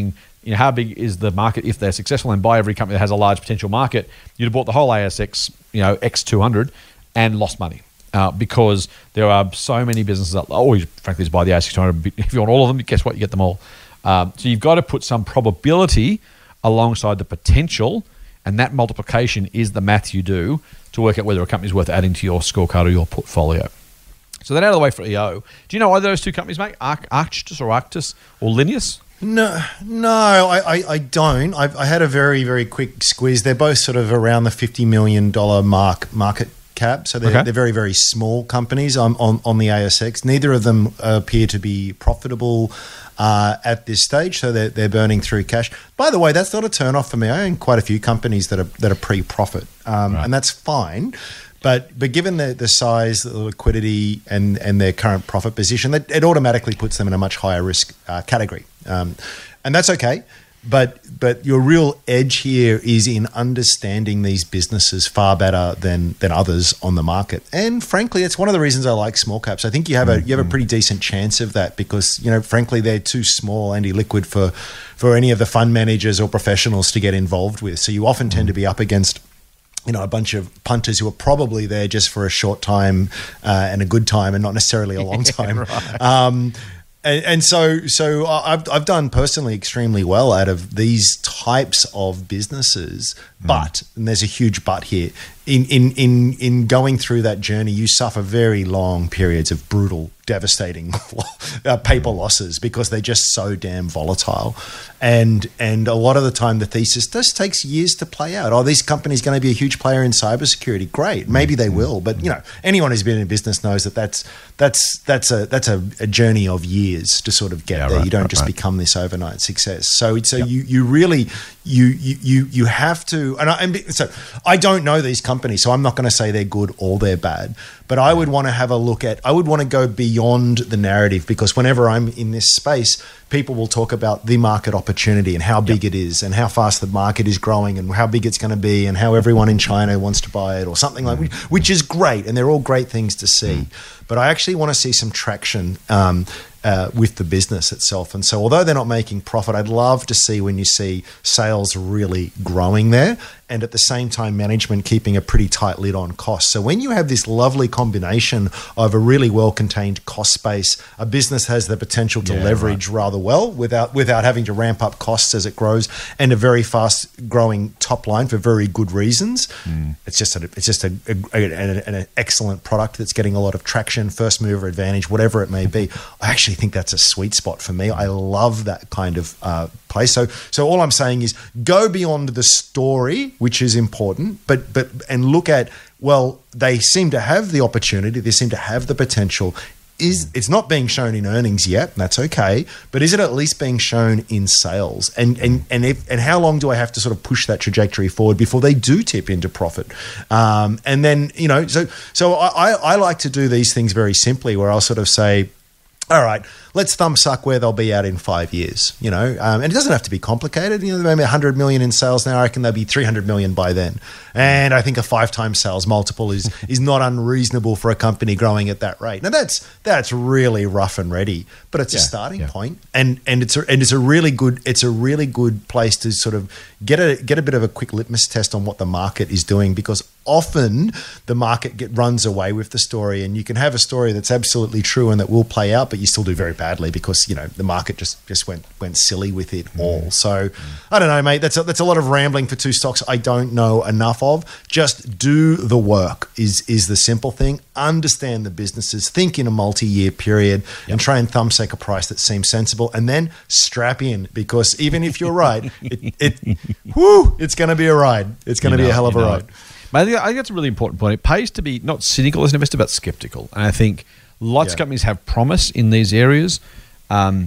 you know, how big is the market if they're successful and buy every company that has a large potential market, you'd have bought the whole A S X, you know, X two hundred and lost money. Uh, because there are so many businesses out there. Or you, frankly, just buy the A S X two hundred. If you want all of them, guess what? You get them all. Um, so you've got to put some probability alongside the potential, and that multiplication is the math you do to work out whether a company's worth adding to your scorecard or your portfolio. So then out of the way for E O. Do you know either of those two companies, mate? Arc, Arctus or Arctus or Linneus? No, no, I, I, I don't. I've, I had a very, very quick squeeze. They're both sort of around the fifty million dollars mark market cap. So they're, Okay. they're very, very small companies on, on, on the A S X. Neither of them appear to be profitable uh, at this stage. So they're, they're burning through cash. By the way, that's not a turn off for me. I own quite a few companies that are, that are pre-profit, um, Right. and that's fine. But but given the, the size, the liquidity, and, and their current profit position, that it automatically puts them in a much higher risk uh, category, um, and that's okay. But but your real edge here is in understanding these businesses far better than than others on the market. And frankly, it's one of the reasons I like small caps. I think you have a you have a pretty decent chance of that because, you know, frankly, they're too small and illiquid for for any of the fund managers or professionals to get involved with. So you often tend to be up against, you know, a bunch of punters who are probably there just for a short time uh, and a good time and not necessarily a long time. Right. Um, and, and so, so I've I've done personally extremely well out of these types of businesses, but and there's a huge but here. In in in in going through that journey, you suffer very long periods of brutal, devastating uh, paper losses because they're just so damn volatile, and and a lot of the time the thesis just takes years to play out. Oh, this company's going to be a huge player in cybersecurity. Great, maybe they will, but you know, anyone who's been in business knows that that's that's that's a that's a, a journey of years to sort of get Yeah, there. right, you don't right, just right. become this overnight success. So so yep. you you really you you you you have to, and, I, and so I don't know these companies, so I'm not going to say they're good or they're bad, but I would want to have a look at, I would want to go beyond the narrative, because whenever I'm in this space, people will talk about the market opportunity and how big Yep. it is and how fast the market is growing and how big it's going to be and how everyone in China wants to buy it or something like that, which is great, and they're all great things to see. But I actually want to see some traction um, uh, with the business itself. And so although they're not making profit, I'd love to see when you see sales really growing there, and at the same time management keeping a pretty tight lid on costs. So when you have this lovely combination of a really well-contained cost base, a business has the potential to Yeah, leverage rather well without without having to ramp up costs as it grows, and a very fast-growing top line for very good reasons. Mm. It's just a, it's just a, a, a, an excellent product that's getting a lot of traction, first mover advantage, whatever it may be. I actually think that's a sweet spot for me. I love that kind of uh, place. So so all I'm saying is go beyond the story, which is important, but but and look at, well, they seem to have the opportunity, they seem to have the potential. Is it's not being shown in earnings yet, and that's okay, but is it at least being shown in sales? And and and if, and how long do I have to sort of push that trajectory forward before they do tip into profit? Um, and then, you know, so so I, I like to do these things very simply, where I'll sort of say, all right, let's thumb suck where they'll be at in five years, you know, um, and it doesn't have to be complicated. You know, they're maybe one hundred million in sales now. I reckon they'll be three hundred million by then. And I think a five times sales multiple is is not unreasonable for a company growing at that rate. Now that's that's really rough and ready, but it's Yeah, a starting yeah. point, and and it's a, and it's a really good it's a really good place to sort of get a get a bit of a quick litmus test on what the market is doing, because often the market get, runs away with the story, and you can have a story that's absolutely true and that will play out, but you still do very badly because, you know, the market just just went went silly with it all. So I don't know, mate. That's a, that's a lot of rambling for two stocks I don't know enough of. Just do the work is is the simple thing. Understand the businesses, think in a multi-year period, and try and thumbsuck a price that seems sensible, and then strap in, because even if you're right, it, it whoo, it's going to be a ride. It's going to You be know a hell it, of a you know ride. it. But I think, I think that's a really important point. It pays to be not cynical as an investor, but skeptical. And I think lots Yeah. of companies have promise in these areas. Um,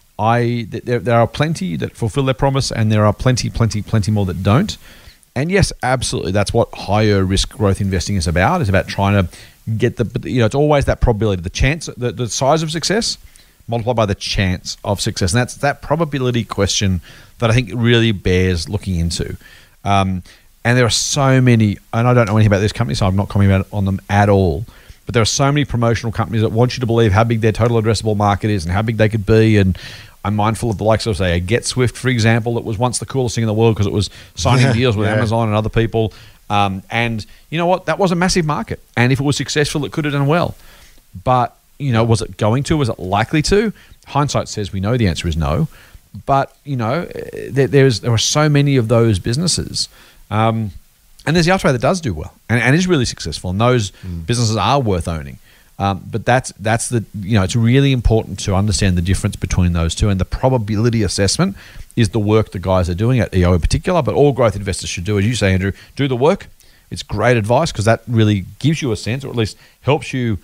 I th- there, there are plenty that fulfill their promise, and there are plenty, plenty, plenty more that don't. And yes, absolutely, that's what higher risk growth investing is about. It's about trying to get the, you know, it's always that probability, the chance, the, the size of success multiplied by the chance of success. And that's that probability question that I think really bears looking into. Um, and there are so many, and I don't know anything about this company, so I'm not commenting about on them at all. But there are so many promotional companies that want you to believe how big their total addressable market is and how big they could be. And I'm mindful of the likes of, say, a GetSwift, for example, that was once the coolest thing in the world because it was signing deals with yeah. Amazon and other people. Um, and you know what? That was a massive market. And if it was successful, it could have done well. But, you know, was it going to? Was it likely to? Hindsight says we know the answer is no. But, you know, there, there's there are so many of those businesses. Um, and there's the other way that does do well and, and is really successful. And those mm. businesses are worth owning. Um, but that's that's the you know it's really important to understand the difference between those two, and the probability assessment is the work the guys are doing at E O in particular, but all growth investors should do, as you say, Andrew, do the work. It's great advice because that really gives you a sense, or at least helps you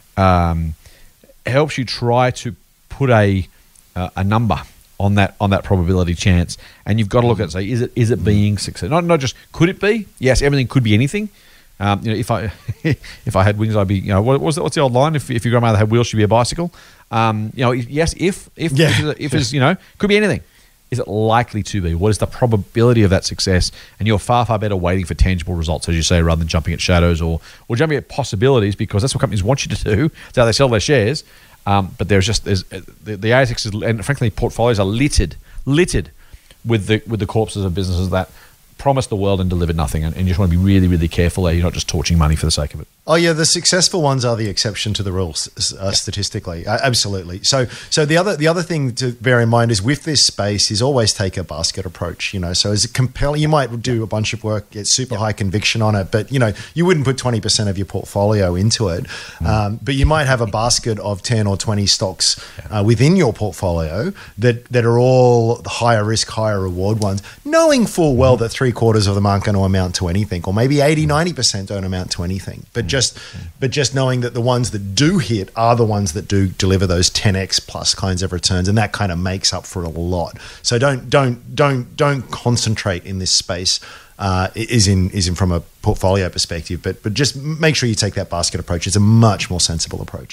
um, helps you try to put a uh, a number on that on that probability chance, and you've got to look at it and say, is it is it being successful? Not not just could it be? Yes, everything could be anything. Um, you know, if I if I had wings, I'd be. You know, what was the, what's the old line? If if your grandmother had wheels, she'd be a bicycle. Um, you know, yes, if if yeah. if, if it's you know, could be anything. Is it likely to be? What is the probability of that success? And you're far far better waiting for tangible results, as you say, rather than jumping at shadows or or jumping at possibilities, because that's what companies want you to do. That's how they sell their shares. Um, but there's just there's the, the A S X is, and frankly, portfolios are littered littered with the with the corpses of businesses that promised the world and delivered nothing, and, and you just want to be really, really careful there. You're not just torching money for the sake of it. Oh yeah, the successful ones are the exception to the rule, uh, yeah. statistically. Uh, absolutely. So, so the other the other thing to bear in mind is with this space is always take a basket approach. You know, so is it compelling? You might do a bunch of work, get super yeah. high conviction on it, but you know, you wouldn't put twenty percent of your portfolio into it. Mm. Um, but you might have a basket of ten or twenty stocks yeah. uh, within your portfolio that that are all the higher risk, higher reward ones, knowing full well mm. that three quarters of them aren't going to amount to anything, or maybe eighty, ninety percent don't amount to anything. But just Just, but just knowing that the ones that do hit are the ones that do deliver those ten x plus kinds of returns, and that kind of makes up for a lot. So don't don't don't don't concentrate in this space. Uh, is in is in from a portfolio perspective, but but just make sure you take that basket approach. It's a much more sensible approach.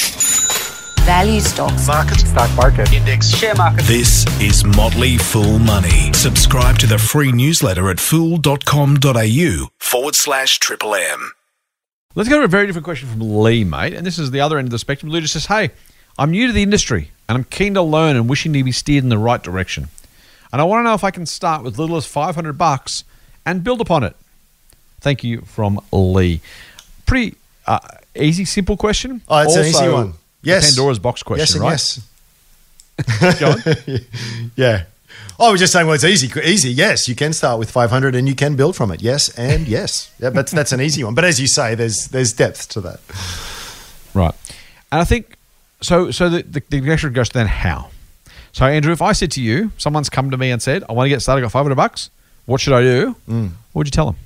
Value stocks, market, stock market, index, share market. This is Motley Fool Money. Subscribe to the free newsletter at fool.com.au forward slash triple M. Let's go to a very different question from Lee, mate. And this is the other end of the spectrum. Lee just says, hey, I'm new to the industry and I'm keen to learn and wishing to be steered in the right direction. And I want to know if I can start with little as five hundred bucks and build upon it. Thank you from Lee. Pretty uh, easy, simple question. Oh, it's also, an easy one. Yes. Pandora's box question, yes and right? Yes. Go on. Yeah. Oh, I was just saying, well, it's easy. Easy, yes. You can start with five hundred and you can build from it. Yes and yes. Yeah, but that's an easy one. But as you say, there's there's depth to that. Right. And I think, so So the, the, the question goes to then how? So, Andrew, if I said to you, someone's come to me and said, I want to get started, I got five hundred bucks, what should I do? Mm. What would you tell them?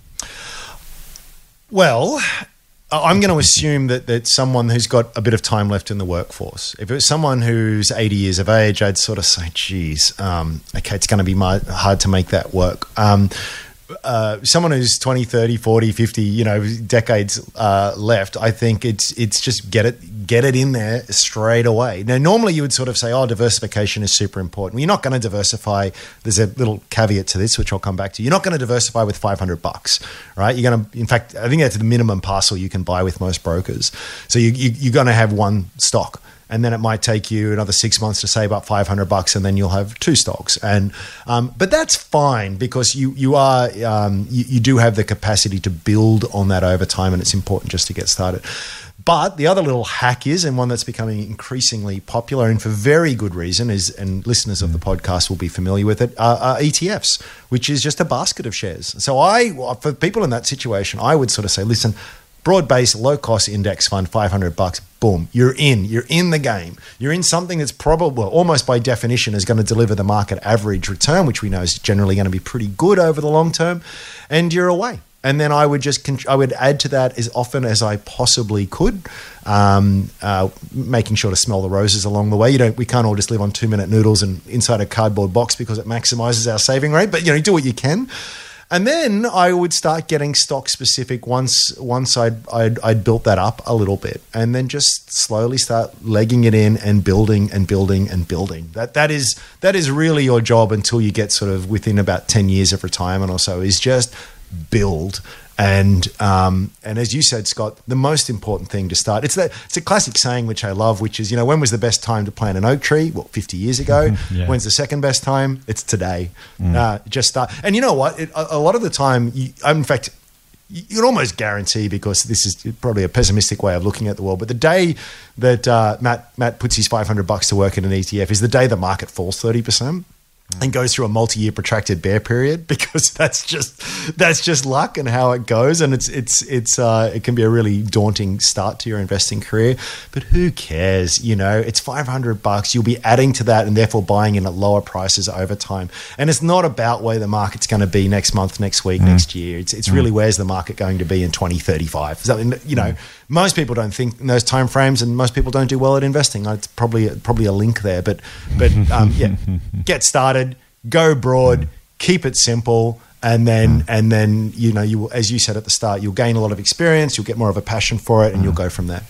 Well, I'm going to assume that that's someone who's got a bit of time left in the workforce. If it was someone who's eighty years of age, I'd sort of say, geez, um, okay, it's going to be hard to make that work. Um, uh, someone who's twenty, thirty, forty, fifty, you know, decades uh, left, I think it's it's just get it get it in there straight away. Now, normally you would sort of say, oh, diversification is super important. Well, you're not going to diversify. There's a little caveat to this, which I'll come back to. You're not going to diversify with five hundred bucks, right? You're going to, in fact, I think that's the minimum parcel you can buy with most brokers. So you, you, you're going to have one stock. And then it might take you another six months to save up five hundred bucks, and then you'll have two stocks. And um, but that's fine because you you are um, you, you do have the capacity to build on that over time, and it's important just to get started. But the other little hack is, and one that's becoming increasingly popular, and for very good reason, is, and listeners of the podcast will be familiar with it, are, are E T Fs, which is just a basket of shares. So I, for people in that situation, I would sort of say, listen, broad-based, low-cost index fund, five hundred bucks, boom, you're in. You're in the game. You're in something that's probably, well, almost by definition, is going to deliver the market average return, which we know is generally going to be pretty good over the long term, and you're away. And then I would just, I would add to that as often as I possibly could, um, uh, making sure to smell the roses along the way. You don't, we can't all just live on two-minute noodles and inside a cardboard box because it maximizes our saving rate, but you know, do what you can. And then I would start getting stock specific once once I'd, I'd I'd built that up a little bit, and then just slowly start legging it in and building and building and building. That that is that is really your job until you get sort of within about ten years of retirement or so, is just build And um, and as you said, Scott, the most important thing to start, it's that it's a classic saying which I love, which is, you know, when was the best time to plant an oak tree? Well, fifty years ago. Yeah. When's the second best time? It's today. Mm. Uh, just start. And you know what? It, a, a lot of the time, you, in fact, you can almost guarantee, because this is probably a pessimistic way of looking at the world, but the day that uh, Matt Matt puts his five hundred bucks to work in an E T F is the day the market falls thirty percent. And goes through a multi-year protracted bear period, because that's just that's just luck and how it goes, and it's it's it's uh, it can be a really daunting start to your investing career. But who cares? You know, it's five hundred bucks. You'll be adding to that, and therefore buying in at lower prices over time. And it's not about where the market's going to be next month, next week, mm. next year. It's it's mm. really where's the market going to be in twenty thirty-five. Something, you know, mm. most people don't think in those time frames, and most people don't do well at investing. It's probably probably a link there, but but um, yeah, get started. Go broad, keep it simple, and then and then you know, you, as you said at the start, you'll gain a lot of experience, you'll get more of a passion for it, and you'll go from there.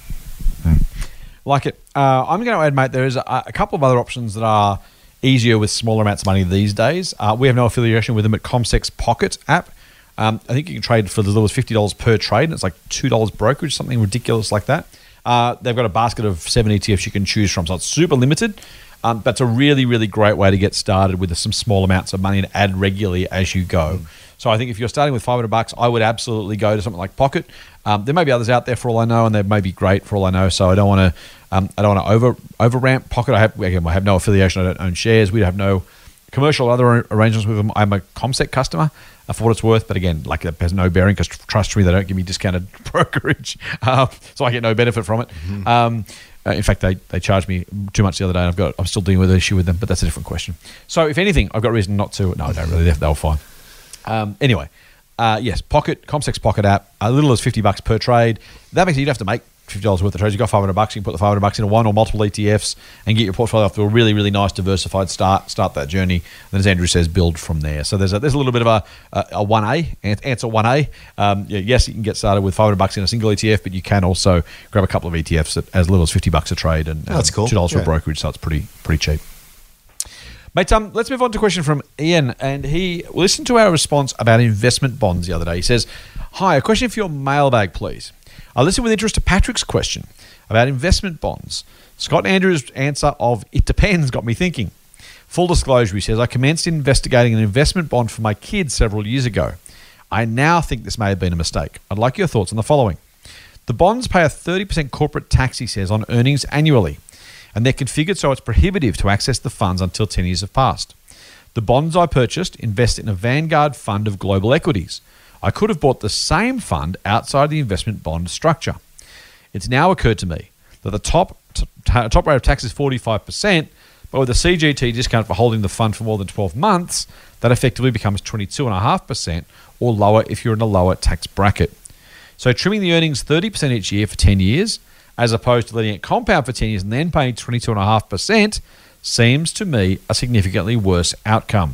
Like it. Uh, I'm going to add, mate, there is a, a couple of other options that are easier with smaller amounts of money these days. Uh, we have no affiliation with them at Comsex Pocket app. Um, I think you can trade for as little as fifty dollars per trade, and it's like two dollars brokerage, something ridiculous like that. Uh, they've got a basket of seven E T Fs you can choose from, so it's super limited. Um, but it's a really, really great way to get started with some small amounts of money and add regularly as you go. Mm. So I think if you're starting with five hundred bucks, I would absolutely go to something like Pocket. Um, there may be others out there for all I know, and they may be great for all I know. So I don't want to, um, I don't want to over over ramp Pocket. I have, again, I have no affiliation. I don't own shares. We have no commercial or other arrangements with them. I'm a Comsec customer uh, for what it's worth, but again, like it has no bearing, because trust me, they don't give me discounted brokerage, uh, so I get no benefit from it. Mm-hmm. Um, Uh, in fact, they, they charged me too much the other day, and I've got I'm still dealing with an issue with them, but that's a different question. So, if anything, I've got reason not to. No, I don't really. They, they were fine. Um, anyway, uh, yes, Pocket, Comsex Pocket app, a little as fifty bucks per trade. That means you don't have to make fifty dollars worth of trades. You've got five hundred bucks, you can put the five hundred bucks into one or multiple E T Fs and get your portfolio off to a really, really nice diversified start, start that journey. And as Andrew says, build from there. So there's a, there's a little bit of a, a, a one A, answer one A. Um, yeah, yes, you can get started with five hundred bucks in a single E T F, but you can also grab a couple of E T Fs at as little as fifty bucks a trade, and, and that's cool. two dollars yeah. for brokerage, so it's pretty pretty cheap. Mate, um, let's move on to a question from Ian, and he listened to our response about investment bonds the other day. He says, hi, a question for your mailbag, please. I listened with interest to Patrick's question about investment bonds. Scott Andrews' answer of "it depends" got me thinking. Full disclosure, he says, I commenced investigating an investment bond for my kids several years ago. I now think this may have been a mistake. I'd like your thoughts on the following. The bonds pay a thirty percent corporate tax, he says, on earnings annually, and they're configured so it's prohibitive to access the funds until ten years have passed. The bonds I purchased invest in a Vanguard fund of global equities. I could have bought the same fund outside the investment bond structure. It's now occurred to me that the top t- top rate of tax is forty-five percent, but with a C G T discount for holding the fund for more than twelve months, that effectively becomes twenty-two point five percent or lower if you're in a lower tax bracket. So trimming the earnings thirty percent each year for ten years, as opposed to letting it compound for ten years and then paying twenty-two point five percent, seems to me a significantly worse outcome.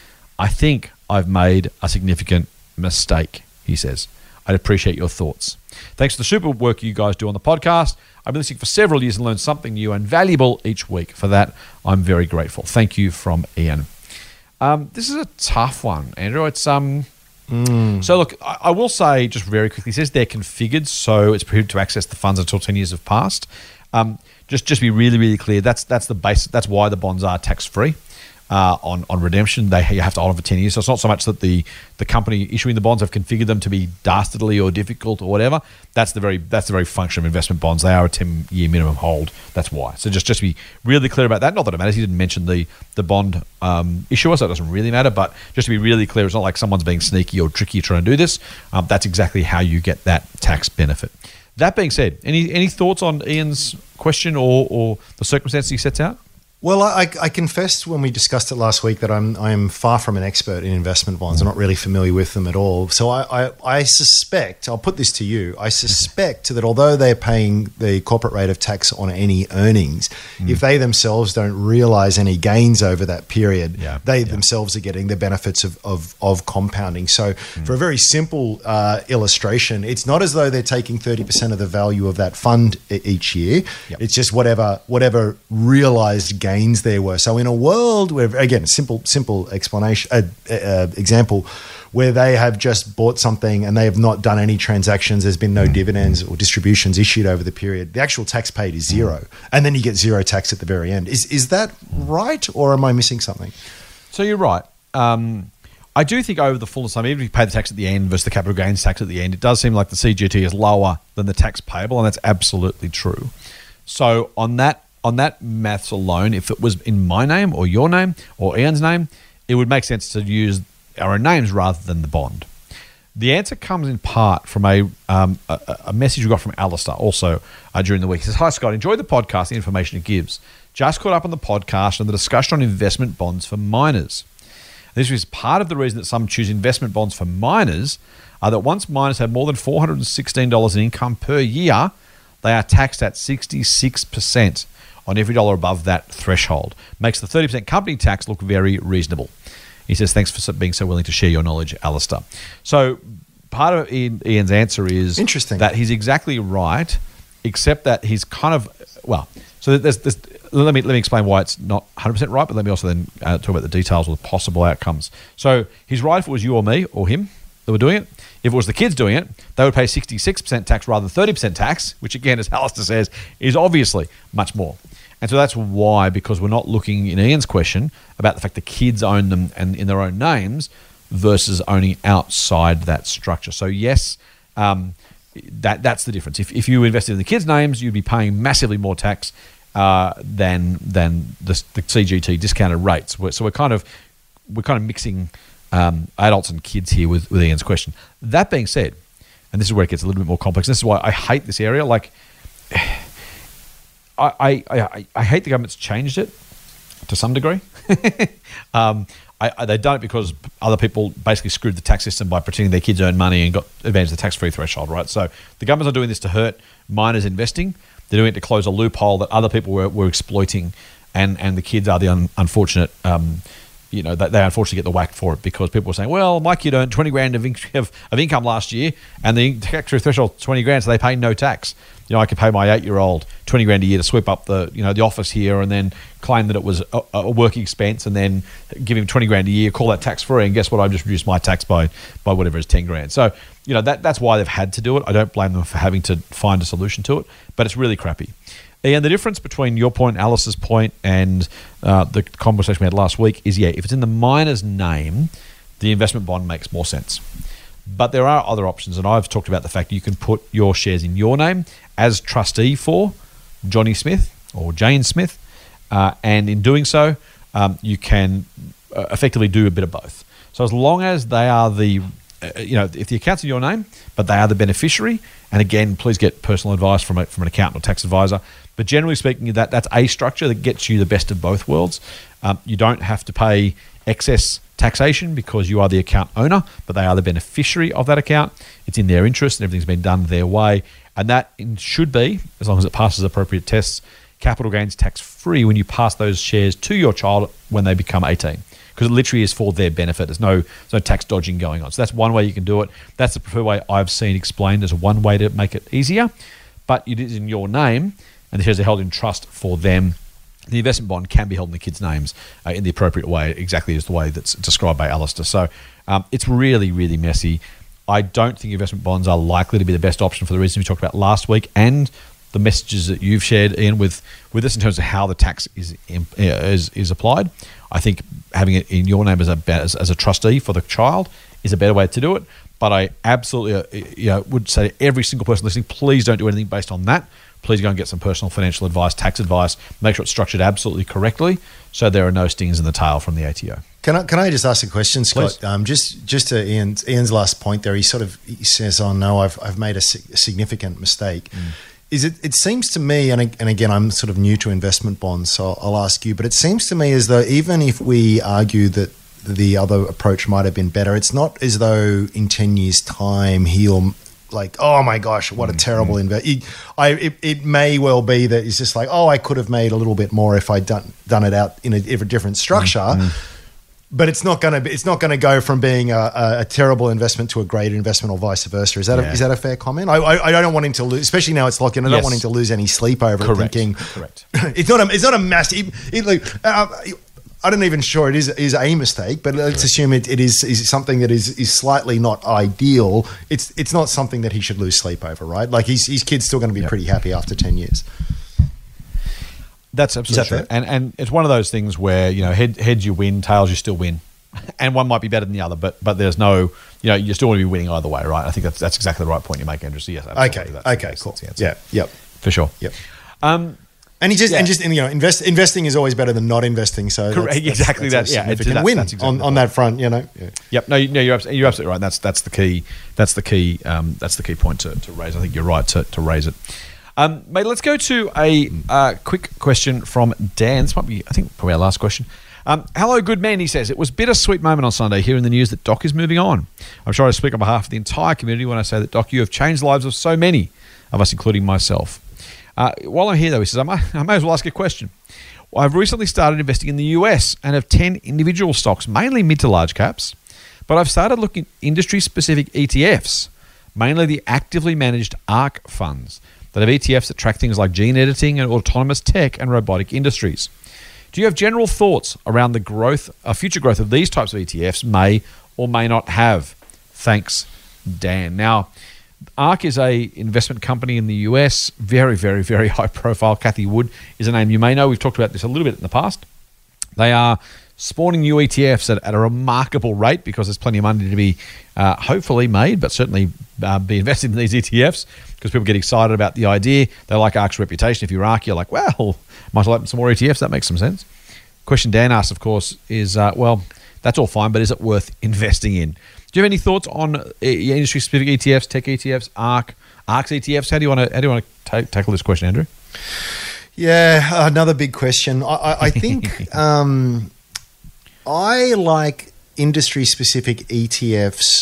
I think I've made a significant mistake, he says. I'd appreciate your thoughts. Thanks for the super work you guys do on the podcast. I've been listening for several years and learned something new and valuable each week. For that, I'm very grateful. Thank you, from Ian. Um, this is a tough one, Andrew. It's um. Mm. So look, I, I will say just very quickly, it says they're configured so it's prohibited to access the funds until ten years have passed. Um, just just be really, really clear. That's that's the base. That's why the bonds are tax free. Uh, on, on redemption, they you have to hold them for ten years. So it's not so much that the, the company issuing the bonds have configured them to be dastardly or difficult or whatever. That's the very that's the very function of investment bonds. They are a ten-year minimum hold. That's why. So just, just be really clear about that. Not that it matters. He didn't mention the the bond um, issuer, so it doesn't really matter. But just to be really clear, it's not like someone's being sneaky or tricky trying to do this. Um, that's exactly how you get that tax benefit. That being said, any any thoughts on Ian's question or, or the circumstances he sets out? Well, I, I confessed when we discussed it last week that I'm I'm far from an expert in investment bonds. I'm not really familiar with them at all. So I, I, I suspect, I'll put this to you, I suspect that although they're paying the corporate rate of tax on any earnings, mm. if they themselves don't realize any gains over that period, yeah, they yeah. themselves are getting the benefits of, of, of compounding. So mm. for a very simple uh, illustration, it's not as though they're taking thirty percent of the value of that fund each year. Yep. It's just whatever whatever realized gain gains there were. So in a world where, again, simple simple explanation uh, uh, example, where they have just bought something and they have not done any transactions, there's been no dividends or distributions issued over the period, the actual tax paid is zero. And then you get zero tax at the very end. Is is that right, or am I missing something? So you're right. Um, I do think over the fullness of time, even if you pay the tax at the end versus the capital gains tax at the end, it does seem like the C G T is lower than the tax payable, and that's absolutely true. So on that on that maths alone, if it was in my name or your name or Ian's name, it would make sense to use our own names rather than the bond. The answer comes in part from a um, a, a message we got from Alistair also uh, during the week. He says, "Hi Scott, enjoy the podcast, the information it gives. Just caught up on the podcast and the discussion on investment bonds for minors. This is part of the reason that some choose investment bonds for minors are that once minors have more than four hundred sixteen dollars in income per year, they are taxed at sixty-six percent on every dollar above that threshold. Makes the thirty percent company tax look very reasonable." He says, "Thanks for being so willing to share your knowledge, Alistair." So part of Ian, Ian's answer is Interesting. that he's exactly right, except that he's kind of, well, so there's, there's let me let me explain why it's not one hundred percent right, but let me also then uh, talk about the details or the possible outcomes. So he's right if it was you or me or him that were doing it. If it was the kids doing it, they would pay sixty-six percent tax rather than thirty percent tax, which again, as Alistair says, is obviously much more. And so that's why, because we're not looking in Ian's question about the fact the kids own them and in their own names versus owning outside that structure. So yes, um, that that's the difference. If if you invested in the kids' names, you'd be paying massively more tax uh, than than the, the C G T discounted rates. So we're kind of we're kind of mixing um, adults and kids here with, with Ian's question. That being said, and this is where it gets a little bit more complex. This is why I hate this area. Like, I I, I, I hate the government's changed it to some degree. um, I, I, they've done it because other people basically screwed the tax system by pretending their kids earn money and got advantage of the tax-free threshold, right? So the government's not doing this to hurt minors investing. They're doing it to close a loophole that other people were, were exploiting, and, and the kids are the un, unfortunate, um, you know, they, they unfortunately get the whack for it because people were saying, well, my kid earned twenty grand of, in, of, of income last year and the tax-free threshold is twenty grand, so they pay no tax. You know, I could pay my eight-year-old twenty grand a year to sweep up the, you know, the office here and then claim that it was a, a working expense and then give him twenty grand a year, call that tax-free, and guess what? I've just reduced my tax by by whatever is ten grand. So, you know, that that's why they've had to do it. I don't blame them for having to find a solution to it, but it's really crappy. And the difference between your point, Alice's point, and uh, the conversation we had last week is, yeah, if it's in the minor's name, the investment bond makes more sense. But there are other options, and I've talked about the fact that you can put your shares in your name as trustee for Johnny Smith or Jane Smith, uh, and in doing so, um, you can uh, effectively do a bit of both. So as long as they are the, uh, you know, if the account's in your name, but they are the beneficiary, and again, please get personal advice from a, from an accountant or tax advisor. But generally speaking, that that's a structure that gets you the best of both worlds. Um, you don't have to pay excess taxation because you are the account owner, but they are the beneficiary of that account. It's in their interest and everything's been done their way. And that should be, as long as it passes appropriate tests, capital gains tax free when you pass those shares to your child when they become eighteen. Because it literally is for their benefit. There's no, there's no tax dodging going on. So that's one way you can do it. That's the preferred way I've seen explained as one way to make it easier. But it is in your name and the shares are held in trust for them. The investment bond can be held in the kids' names uh, in the appropriate way, exactly as the way that's described by Alistair. So um, it's really, really messy. I don't think investment bonds are likely to be the best option for the reasons we talked about last week and the messages that you've shared, Ian, with, with us in terms of how the tax is is, is applied. I think having it in your name as a as, as a trustee for the child is a better way to do it. But I absolutely uh, you know, would say to every single person listening, please don't do anything based on that. Please go and get some personal financial advice, tax advice. Make sure it's structured absolutely correctly so there are no stings in the tail from the A T O. Can I can I just ask a question, Scott? Please. Um, just just to Ian's, Ian's last point there, he sort of he says, "Oh no, I've I've made a, si- a significant mistake." Mm. Is it? It seems to me, and and again, I'm sort of new to investment bonds, so I'll, I'll ask you. But it seems to me as though even if we argue that the other approach might have been better, it's not as though in ten years' time he'll like, oh my gosh, what a terrible mm-hmm. investment. I it, it may well be that it's just like, oh, I could have made a little bit more if I'd done done it out in a, in a different structure. Mm-hmm. but it's not going to be, it's not going to go from being a, a, a terrible investment to a great investment or vice versa. Is that Yeah. a, is that a fair comment? I, I, I don't want him to lose, especially now it's locked in. I don't Yes. want him to lose any sleep over it, Correct. thinking Correct. it's not a it's not a massive. It, like, uh, I don't even sure it is is a mistake, but let's assume it, it is is something that is is slightly not ideal. It's it's not something that he should lose sleep over, right? Like his his kid's still going to be Yep. pretty happy after ten years. That's absolutely Is that true. fair? And and it's one of those things where, you know, head, heads you win, tails you still win. And one might be better than the other, but but there's no, you know, you still want to be winning either way, right? I think that's that's exactly the right point you make, Andrew. So yes, absolutely. Okay, That's the okay, case. cool. That's the answer. Yeah, yep. For sure. Yep. Um, And he just Yeah. and just and, you know invest, investing is always better than not investing. So Correct, that's, that's, exactly that's that, a yeah, it's- significant that- win that's exactly on, the on point. that front. You know, yeah. Yep. No, you- no, you're absolutely, you're absolutely right. That's that's the key. That's the key. Um, that's the key point to, to raise. I think you're right to, to raise it. Um, mate, let's go to a uh, quick question from Dan. This might be, I think, probably our last question. Um, hello, good man. He says it was a bittersweet moment on Sunday hearing the news that Doc is moving on. I'm sure I speak on behalf of the entire community when I say that, Doc, you have changed the lives of so many of us, including myself. Uh, while I'm here, though, he says I may, I may as well ask a question. Well, I've recently started investing in the U S and have ten individual stocks, mainly mid to large caps, but I've started looking at industry-specific E T Fs, mainly the actively managed ARK funds that have E T Fs that track things like gene editing and autonomous tech and robotic industries. Do you have general thoughts around the growth, uh, future growth of these types of E T Fs may or may not have? Thanks, Dan. Now, ARK is a investment company in the U S, very, very, very high profile. Kathy Wood is a name you may know. We've talked about this a little bit in the past. They are spawning new E T Fs at, at a remarkable rate because there's plenty of money to be uh, hopefully made, but certainly uh, be invested in these E T Fs because people get excited about the idea. They like ARK's reputation. If you're ARK, you're like, well, might as well open some more E T Fs. That makes some sense. Question Dan asked, of course, is, uh, well, that's all fine, but is it worth investing in? Do you have any thoughts on uh, industry-specific E T Fs, tech E T Fs, ARK, ARK's E T Fs? How do you want to how do you want to ta- tackle this question, Andrew? Yeah, another big question. I, I, I think um, I like industry-specific E T Fs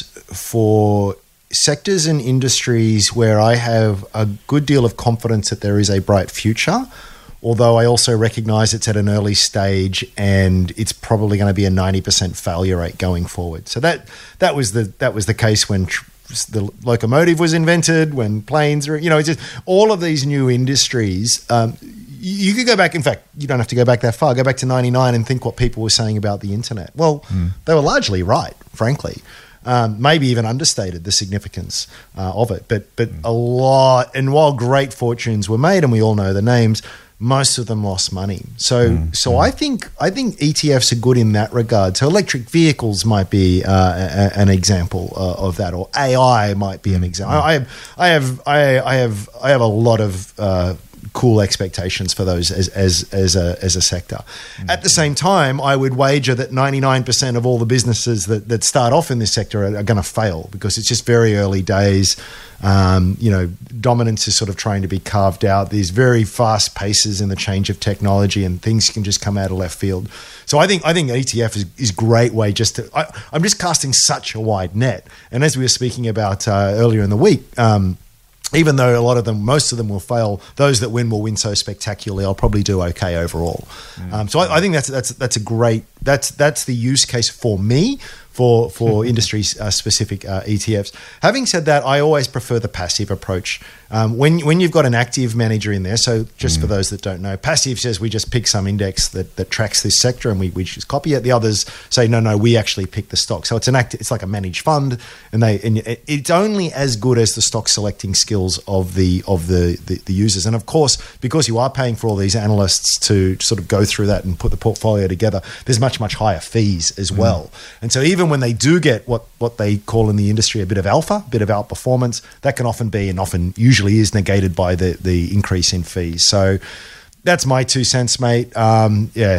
for sectors and industries where I have a good deal of confidence that there is a bright future, although I also recognize it's at an early stage and it's probably going to be a ninety percent failure rate going forward. So that that was the that was the case when tr- the locomotive was invented, when planes were, you know, it's just all of these new industries. Um, you, you could go back, in fact, you don't have to go back that far. Go back to ninety-nine and think what people were saying about the internet. Well, mm. they were largely right, frankly. Um, maybe even understated the significance uh, of it. But but mm. a lot, and while great fortunes were made, and we all know the names, most of them lost money. So mm. so mm. I think I think E T Fs are good in that regard. So electric vehicles might be uh, a, an example uh, of that, or A I might be an example. Mm. I have I have I, I have I have a lot of uh, cool expectations for those as as as a as a sector. Mm-hmm. At the same time, I would wager that ninety-nine percent of all the businesses that, that start off in this sector are, are going to fail because it's just very early days. Um, you know, dominance is sort of trying to be carved out. There's very fast paces in the change of technology, and things can just come out of left field. So I think I think E T F is is a great way just to. I, I'm just casting such a wide net, and as we were speaking about uh, earlier in the week. Um, Even though a lot of them, most of them will fail, those that win will win so spectacularly. I'll probably do okay overall. Mm. Um, so I, I think that's that's that's a great that's that's the use case for me for for industry uh, specific uh, E T Fs. Having said that, I always prefer the passive approach. Um, when when you've got an active manager in there, so just mm. for those that don't know, passive says we just pick some index that, that tracks this sector and we, we just copy it. The others say no, no, we actually pick the stock. So it's an act, it's like a managed fund, and they and it's only as good as the stock selecting skills of the of the, the the users. And of course, because you are paying for all these analysts to sort of go through that and put the portfolio together, there's much much higher fees as mm. well. And so even when they do get what what they call in the industry a bit of alpha, a bit of outperformance, that can often be and often usually is negated by the the increase in fees. So that's my two cents, mate. Um, yeah,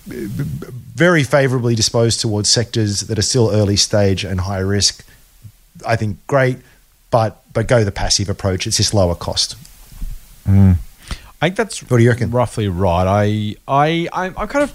very favorably disposed towards sectors that are still early stage and high risk. I think great, but but go the passive approach. It's just lower cost. Mm. I think that's what do you reckon? Roughly right. I I I I'm kind of.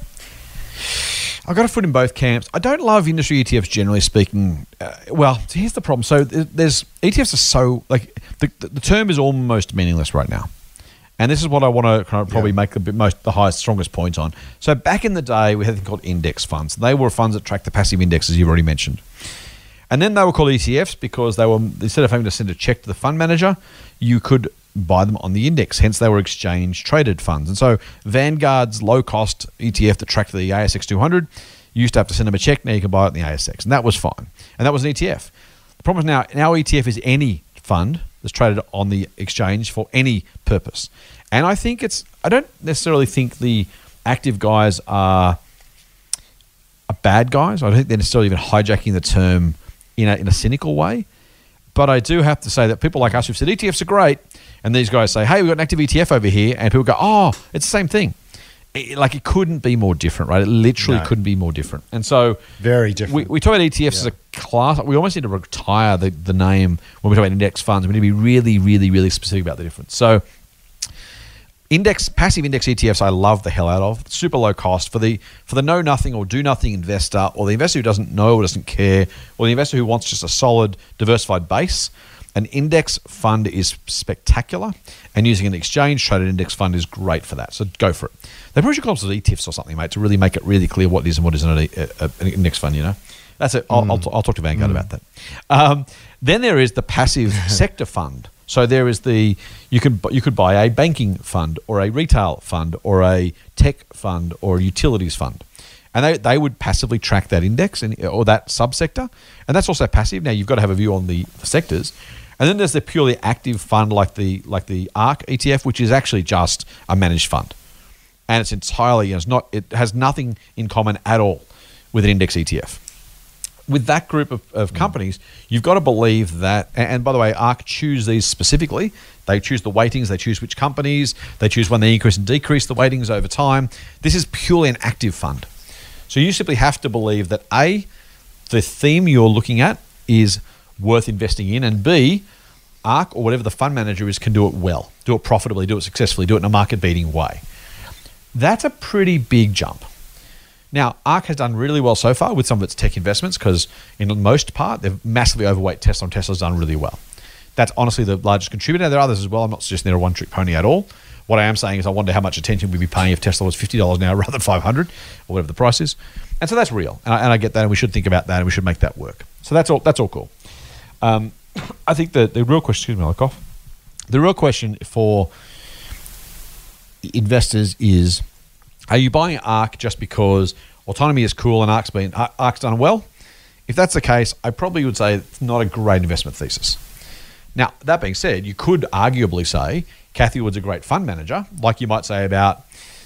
I've got a foot in both camps. I don't love industry E T Fs generally speaking. Uh, well, so here's the problem. So there's E T Fs are so like the the term is almost meaningless right now, And this is what I want to kind of probably yeah. make the bit most the highest, strongest point on. So back in the day, we had a thing called index funds. They were funds that tracked the passive index, as you've already mentioned. And then they were called E T Fs because they were, instead of having to send a check to the fund manager, you could buy them on the index. Hence, they were exchange-traded funds. And so Vanguard's low-cost E T F that tracked the A S X two hundred, you used to have to send them a check. Now you can buy it in the A S X. And that was fine. And that was an E T F. The problem is now, now E T F is any fund that's traded on the exchange for any purpose. And I think it's, I don't necessarily think the active guys are, are bad guys. I don't think they're necessarily even hijacking the term in a, in a cynical way. But I do have to say that people like us who've said E T Fs are great, and these guys say, hey, we've got an active E T F over here, and people go, oh, it's the same thing. It, like, it couldn't be more different, right? It literally no. couldn't be more different. And so very different. We, we talk about E T Fs yeah. as a class. We almost need to retire the, the name when we talk about index funds. We need to be really, really, really specific about the difference. So index, passive index E T Fs, I love the hell out of. Super low cost for the for the know nothing or do nothing investor, or the investor who doesn't know or doesn't care, or the investor who wants just a solid, diversified base. An index fund is spectacular, and using an exchange-traded index fund is great for that. So go for it. They probably should call them E T Fs or something, mate, to really make it really clear what it is and what isn't a, a, a, an index fund. You know, that's it. I'll, mm. I'll, I'll talk to Vanguard mm. about that. Um, then there is the passive sector fund. So there is the you could you could buy a banking fund or a retail fund or a tech fund or a utilities fund, and they, they would passively track that index and or that subsector, and that's also passive. Now you've got to have a view on the, the sectors, and then there's the purely active fund like the like the ARK E T F, which is actually just a managed fund, and it's entirely you know, it's not it has nothing in common at all with an index E T F. With that group of, of companies, you've got to believe that, and by the way, ARK choose these specifically. They choose the weightings, they choose which companies, they choose when they increase and decrease the weightings over time. This is purely an active fund. So you simply have to believe that A, the theme you're looking at is worth investing in, and B, ARK or whatever the fund manager is can do it well, do it profitably, do it successfully, do it in a market-beating way. That's a pretty big jump. Now, ARK has done really well so far with some of its tech investments because, in the most part, they've massively overweight Tesla, and Tesla's done really well. That's honestly the largest contributor. There are others as well. I'm not suggesting they're a one-trick pony at all. What I am saying is I wonder how much attention we'd be paying if Tesla was fifty dollars now rather than five hundred dollars or whatever the price is. And so that's real. And I, and I get that, and we should think about that, and we should make that work. So that's all That's all cool. Um, I think the, the real question, excuse me, I'll look off. The real question for investors is, are you buying ARK just because autonomy is cool and ARK's been ARK's done well? If that's the case, I probably would say it's not a great investment thesis. Now, that being said, you could arguably say Cathie Wood's a great fund manager, like you might say about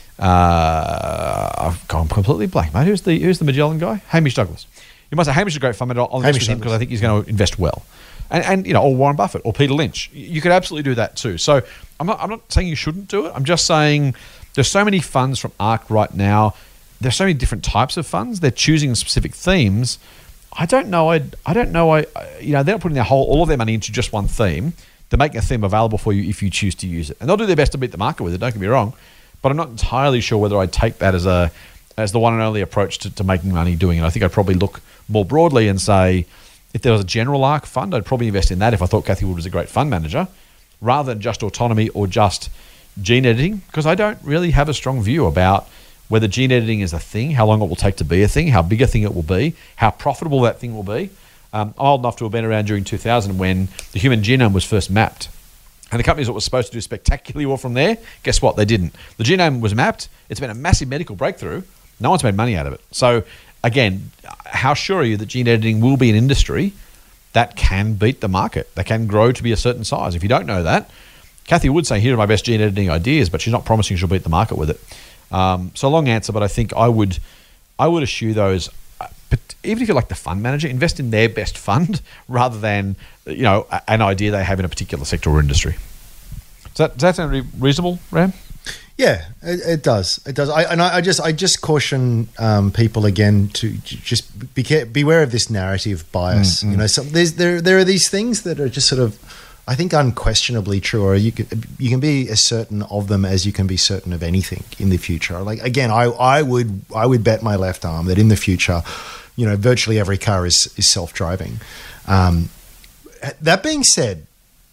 uh, I've gone completely blank, mate. Who's the who's the Magellan guy? Hamish Douglas. You might say Hamish is a great fund manager. I'll invest with him because I think he's going to invest well. And, and you know, or Warren Buffett or Peter Lynch. You could absolutely do that too. So I'm not I'm not saying you shouldn't do it. I'm just saying there's so many funds from ARK right now. There's so many different types of funds. They're choosing specific themes. I don't know. I I don't know. I you know they're not putting their whole all of their money into just one theme. They're making a theme available for you if you choose to use it, and they'll do their best to beat the market with it. Don't get me wrong, but I'm not entirely sure whether I'd take that as a as the one and only approach to, to making money doing it. I think I'd probably look more broadly and say, if there was a general ARK fund, I'd probably invest in that if I thought Cathie Wood was a great fund manager, rather than just autonomy or just gene editing, because I don't really have a strong view about whether gene editing is a thing, how long it will take to be a thing, how big a thing it will be, how profitable that thing will be. Um, I'm old enough to have been around during two thousand when the human genome was first mapped. And the companies that were supposed to do spectacularly well from there, guess what? They didn't. The genome was mapped. It's been a massive medical breakthrough. No one's made money out of it. So, again, how sure are you that gene editing will be an industry that can beat the market, that can grow to be a certain size? If you don't know that, Cathie Wood saying, here are my best gene editing ideas, but she's not promising she'll beat the market with it. Um, so long answer, but I think I would I would eschew those. But even if you're like the fund manager, invest in their best fund rather than you know an idea they have in a particular sector or industry. Does that, does that sound reasonable, Ram? Yeah, it, it does. It does. I, and I, I just I just caution um, people again to just be beware of this narrative bias. Mm-hmm. You know, some, there's there there are these things that are just sort of, I think, unquestionably true, or you can you can be as certain of them as you can be certain of anything in the future. Like again, I, I would I would bet my left arm that in the future, you know, virtually every car is is self-driving. Um, that being said,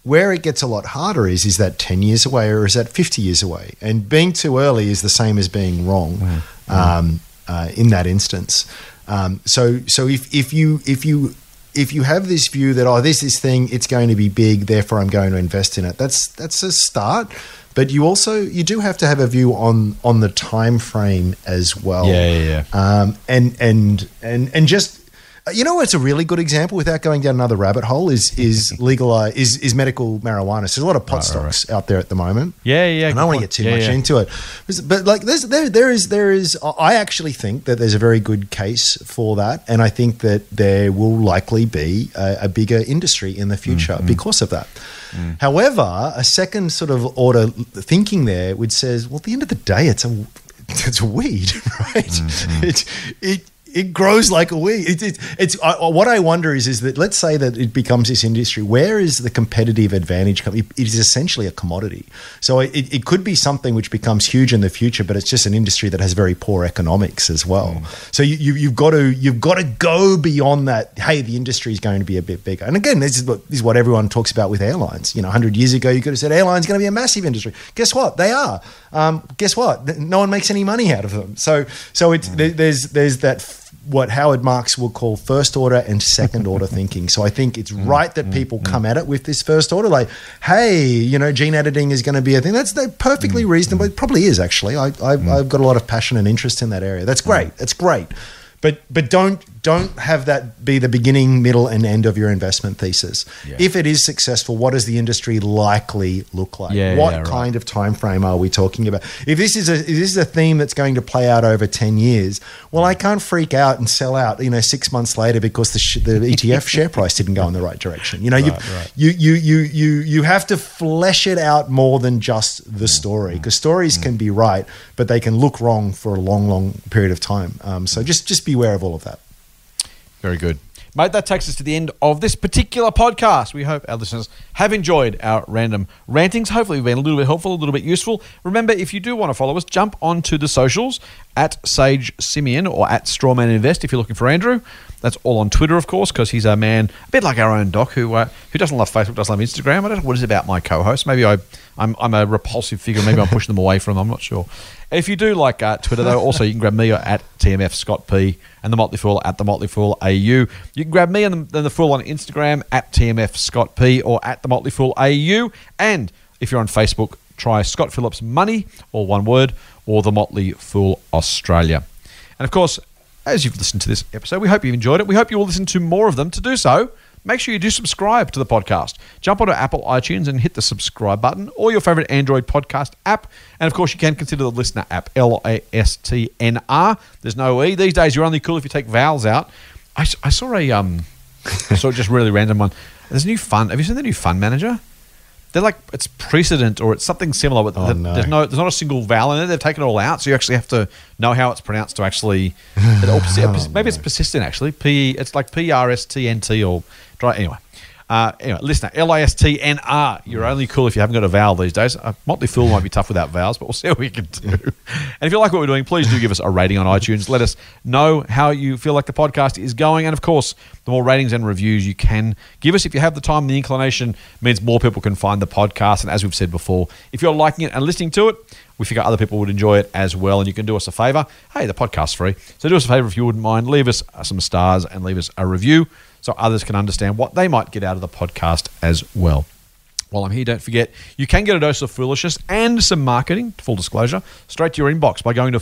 where it gets a lot harder is, is that ten years away or is that fifty years away? And being too early is the same as being wrong mm-hmm. um, uh, in that instance. Um, so so if, if you if you if you have this view that, oh, this this thing, it's going to be big, therefore I'm going to invest in it, that's that's a start. But you also you do have to have a view on on the time frame as well. Yeah, yeah, yeah. Um, and and and and just. You know what's a really good example, without going down another rabbit hole, is is legal uh, is is medical marijuana. So there's a lot of pot right, stocks right, right. out there at the moment. Yeah, yeah. And I don't want to get too yeah, much yeah. into it, but like there's there there is there is. I actually think that there's a very good case for that, and I think that there will likely be a, a bigger industry in the future mm-hmm. because of that. Mm. However, a second sort of order thinking there would says, well, at the end of the day, it's a it's a weed, right? Mm-hmm. It it. It grows like a weed. It, it, it's uh, what I wonder is is that let's say that it becomes this industry. Where is the competitive advantage? It, it is essentially a commodity. So it, it could be something which becomes huge in the future, but it's just an industry that has very poor economics as well. Mm. So you, you, you've got to you've got to go beyond that. Hey, the industry is going to be a bit bigger. And again, this is what this is what everyone talks about with airlines. You know, one hundred years ago, you could have said airlines going to be a massive industry. Guess what? They are. Um, guess what? No one makes any money out of them. So so it's mm. there's there's that. What Howard Marks will call first order and second order thinking. So I think it's mm, right that mm, people mm. come at it with this first order, like, hey, you know, gene editing is going to be a thing. That's perfectly mm, reasonable. Mm. It probably is, actually. I, I've, mm. I've got a lot of passion and interest in that area. That's great. Mm. That's great. But but don't don't have that be the beginning, middle, and end of your investment thesis. Yeah. If it is successful, what does the industry likely look like? Yeah, what yeah, kind right. of time frame are we talking about? If this is a if this is a theme that's going to play out over ten years, well, I can't freak out and sell out, you know, six months later because the sh- the E T F share price didn't go in the right direction. You know, right, right. you you you you you have to flesh it out more than just the story, because stories mm. can be right, but they can look wrong for a long, long period of time. Um, so just just be aware of all of that. Very good. Mate, that takes us to the end of this particular podcast. We hope our listeners have enjoyed our random rantings. Hopefully we've been a little bit helpful, a little bit useful. Remember, if you do want to follow us, jump onto the socials at Sage Simeon or at Strawman Invest if you're looking for Andrew. That's all on Twitter, of course, because he's a man, a bit like our own Doc, who uh, who doesn't love Facebook, doesn't love Instagram. I don't know what is about my co-host. Maybe I, I'm I'm a repulsive figure. Maybe I'm pushing them away from them. I'm not sure. If you do like uh, Twitter, though, also you can grab me at T M F Scott P and The Motley Fool at The Motley Fool A U. You can grab me and the, the Fool on Instagram at T M F Scott P or at The Motley Fool A U. And if you're on Facebook, try Scott Phillips Money, or one word, or The Motley Fool Australia. And of course, as you've listened to this episode, we hope you've enjoyed it. We hope you will listen to more of them. To do so, make sure you do subscribe to the podcast. Jump onto Apple iTunes and hit the subscribe button, or your favorite Android podcast app. And of course, you can consider the Listener app, L A S T N R. There's no E. These days, you're only cool if you take vowels out. I, I saw a, um, I saw just really random one. There's a new fund. Have you seen the new fund manager? They're like, it's precedent or it's something similar. But oh, the, no. there's no, there's not a single vowel in it. They've taken it all out, so you actually have to know how it's pronounced to actually. It all, oh, maybe no. It's persistent actually. P. It's like P R S T N T or try anyway. Uh, anyway, listener, L A S T N R. You're only cool if you haven't got a vowel these days. Uh, Motley Fool might be tough without vowels, but we'll see what we can do. And if you like what we're doing, please do give us a rating on iTunes. Let us know how you feel like the podcast is going. And of course, the more ratings and reviews you can give us, if you have the time and the inclination, means more people can find the podcast. And as we've said before, if you're liking it and listening to it, we figure other people would enjoy it as well. And you can do us a favor. Hey, the podcast's free. So do us a favor if you wouldn't mind. Leave us some stars and leave us a review, so others can understand what they might get out of the podcast as well. While I'm here, don't forget, you can get a dose of foolishness and some marketing, full disclosure, straight to your inbox by going to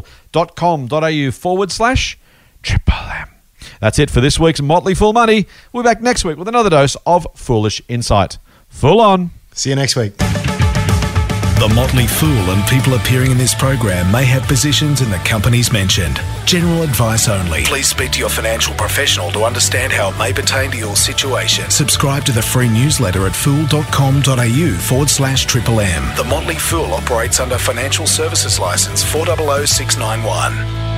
fool.com.au forward slash triple M. That's it for this week's Motley Fool Money. We'll be back next week with another dose of foolish insight. Fool on. See you next week. The Motley Fool and people appearing in this program may have positions in the companies mentioned. General advice only. Please speak to your financial professional to understand how it may pertain to your situation. Subscribe to the free newsletter at fool.com.au forward slash triple M. The Motley Fool operates under Financial Services Licence four zero zero six nine one.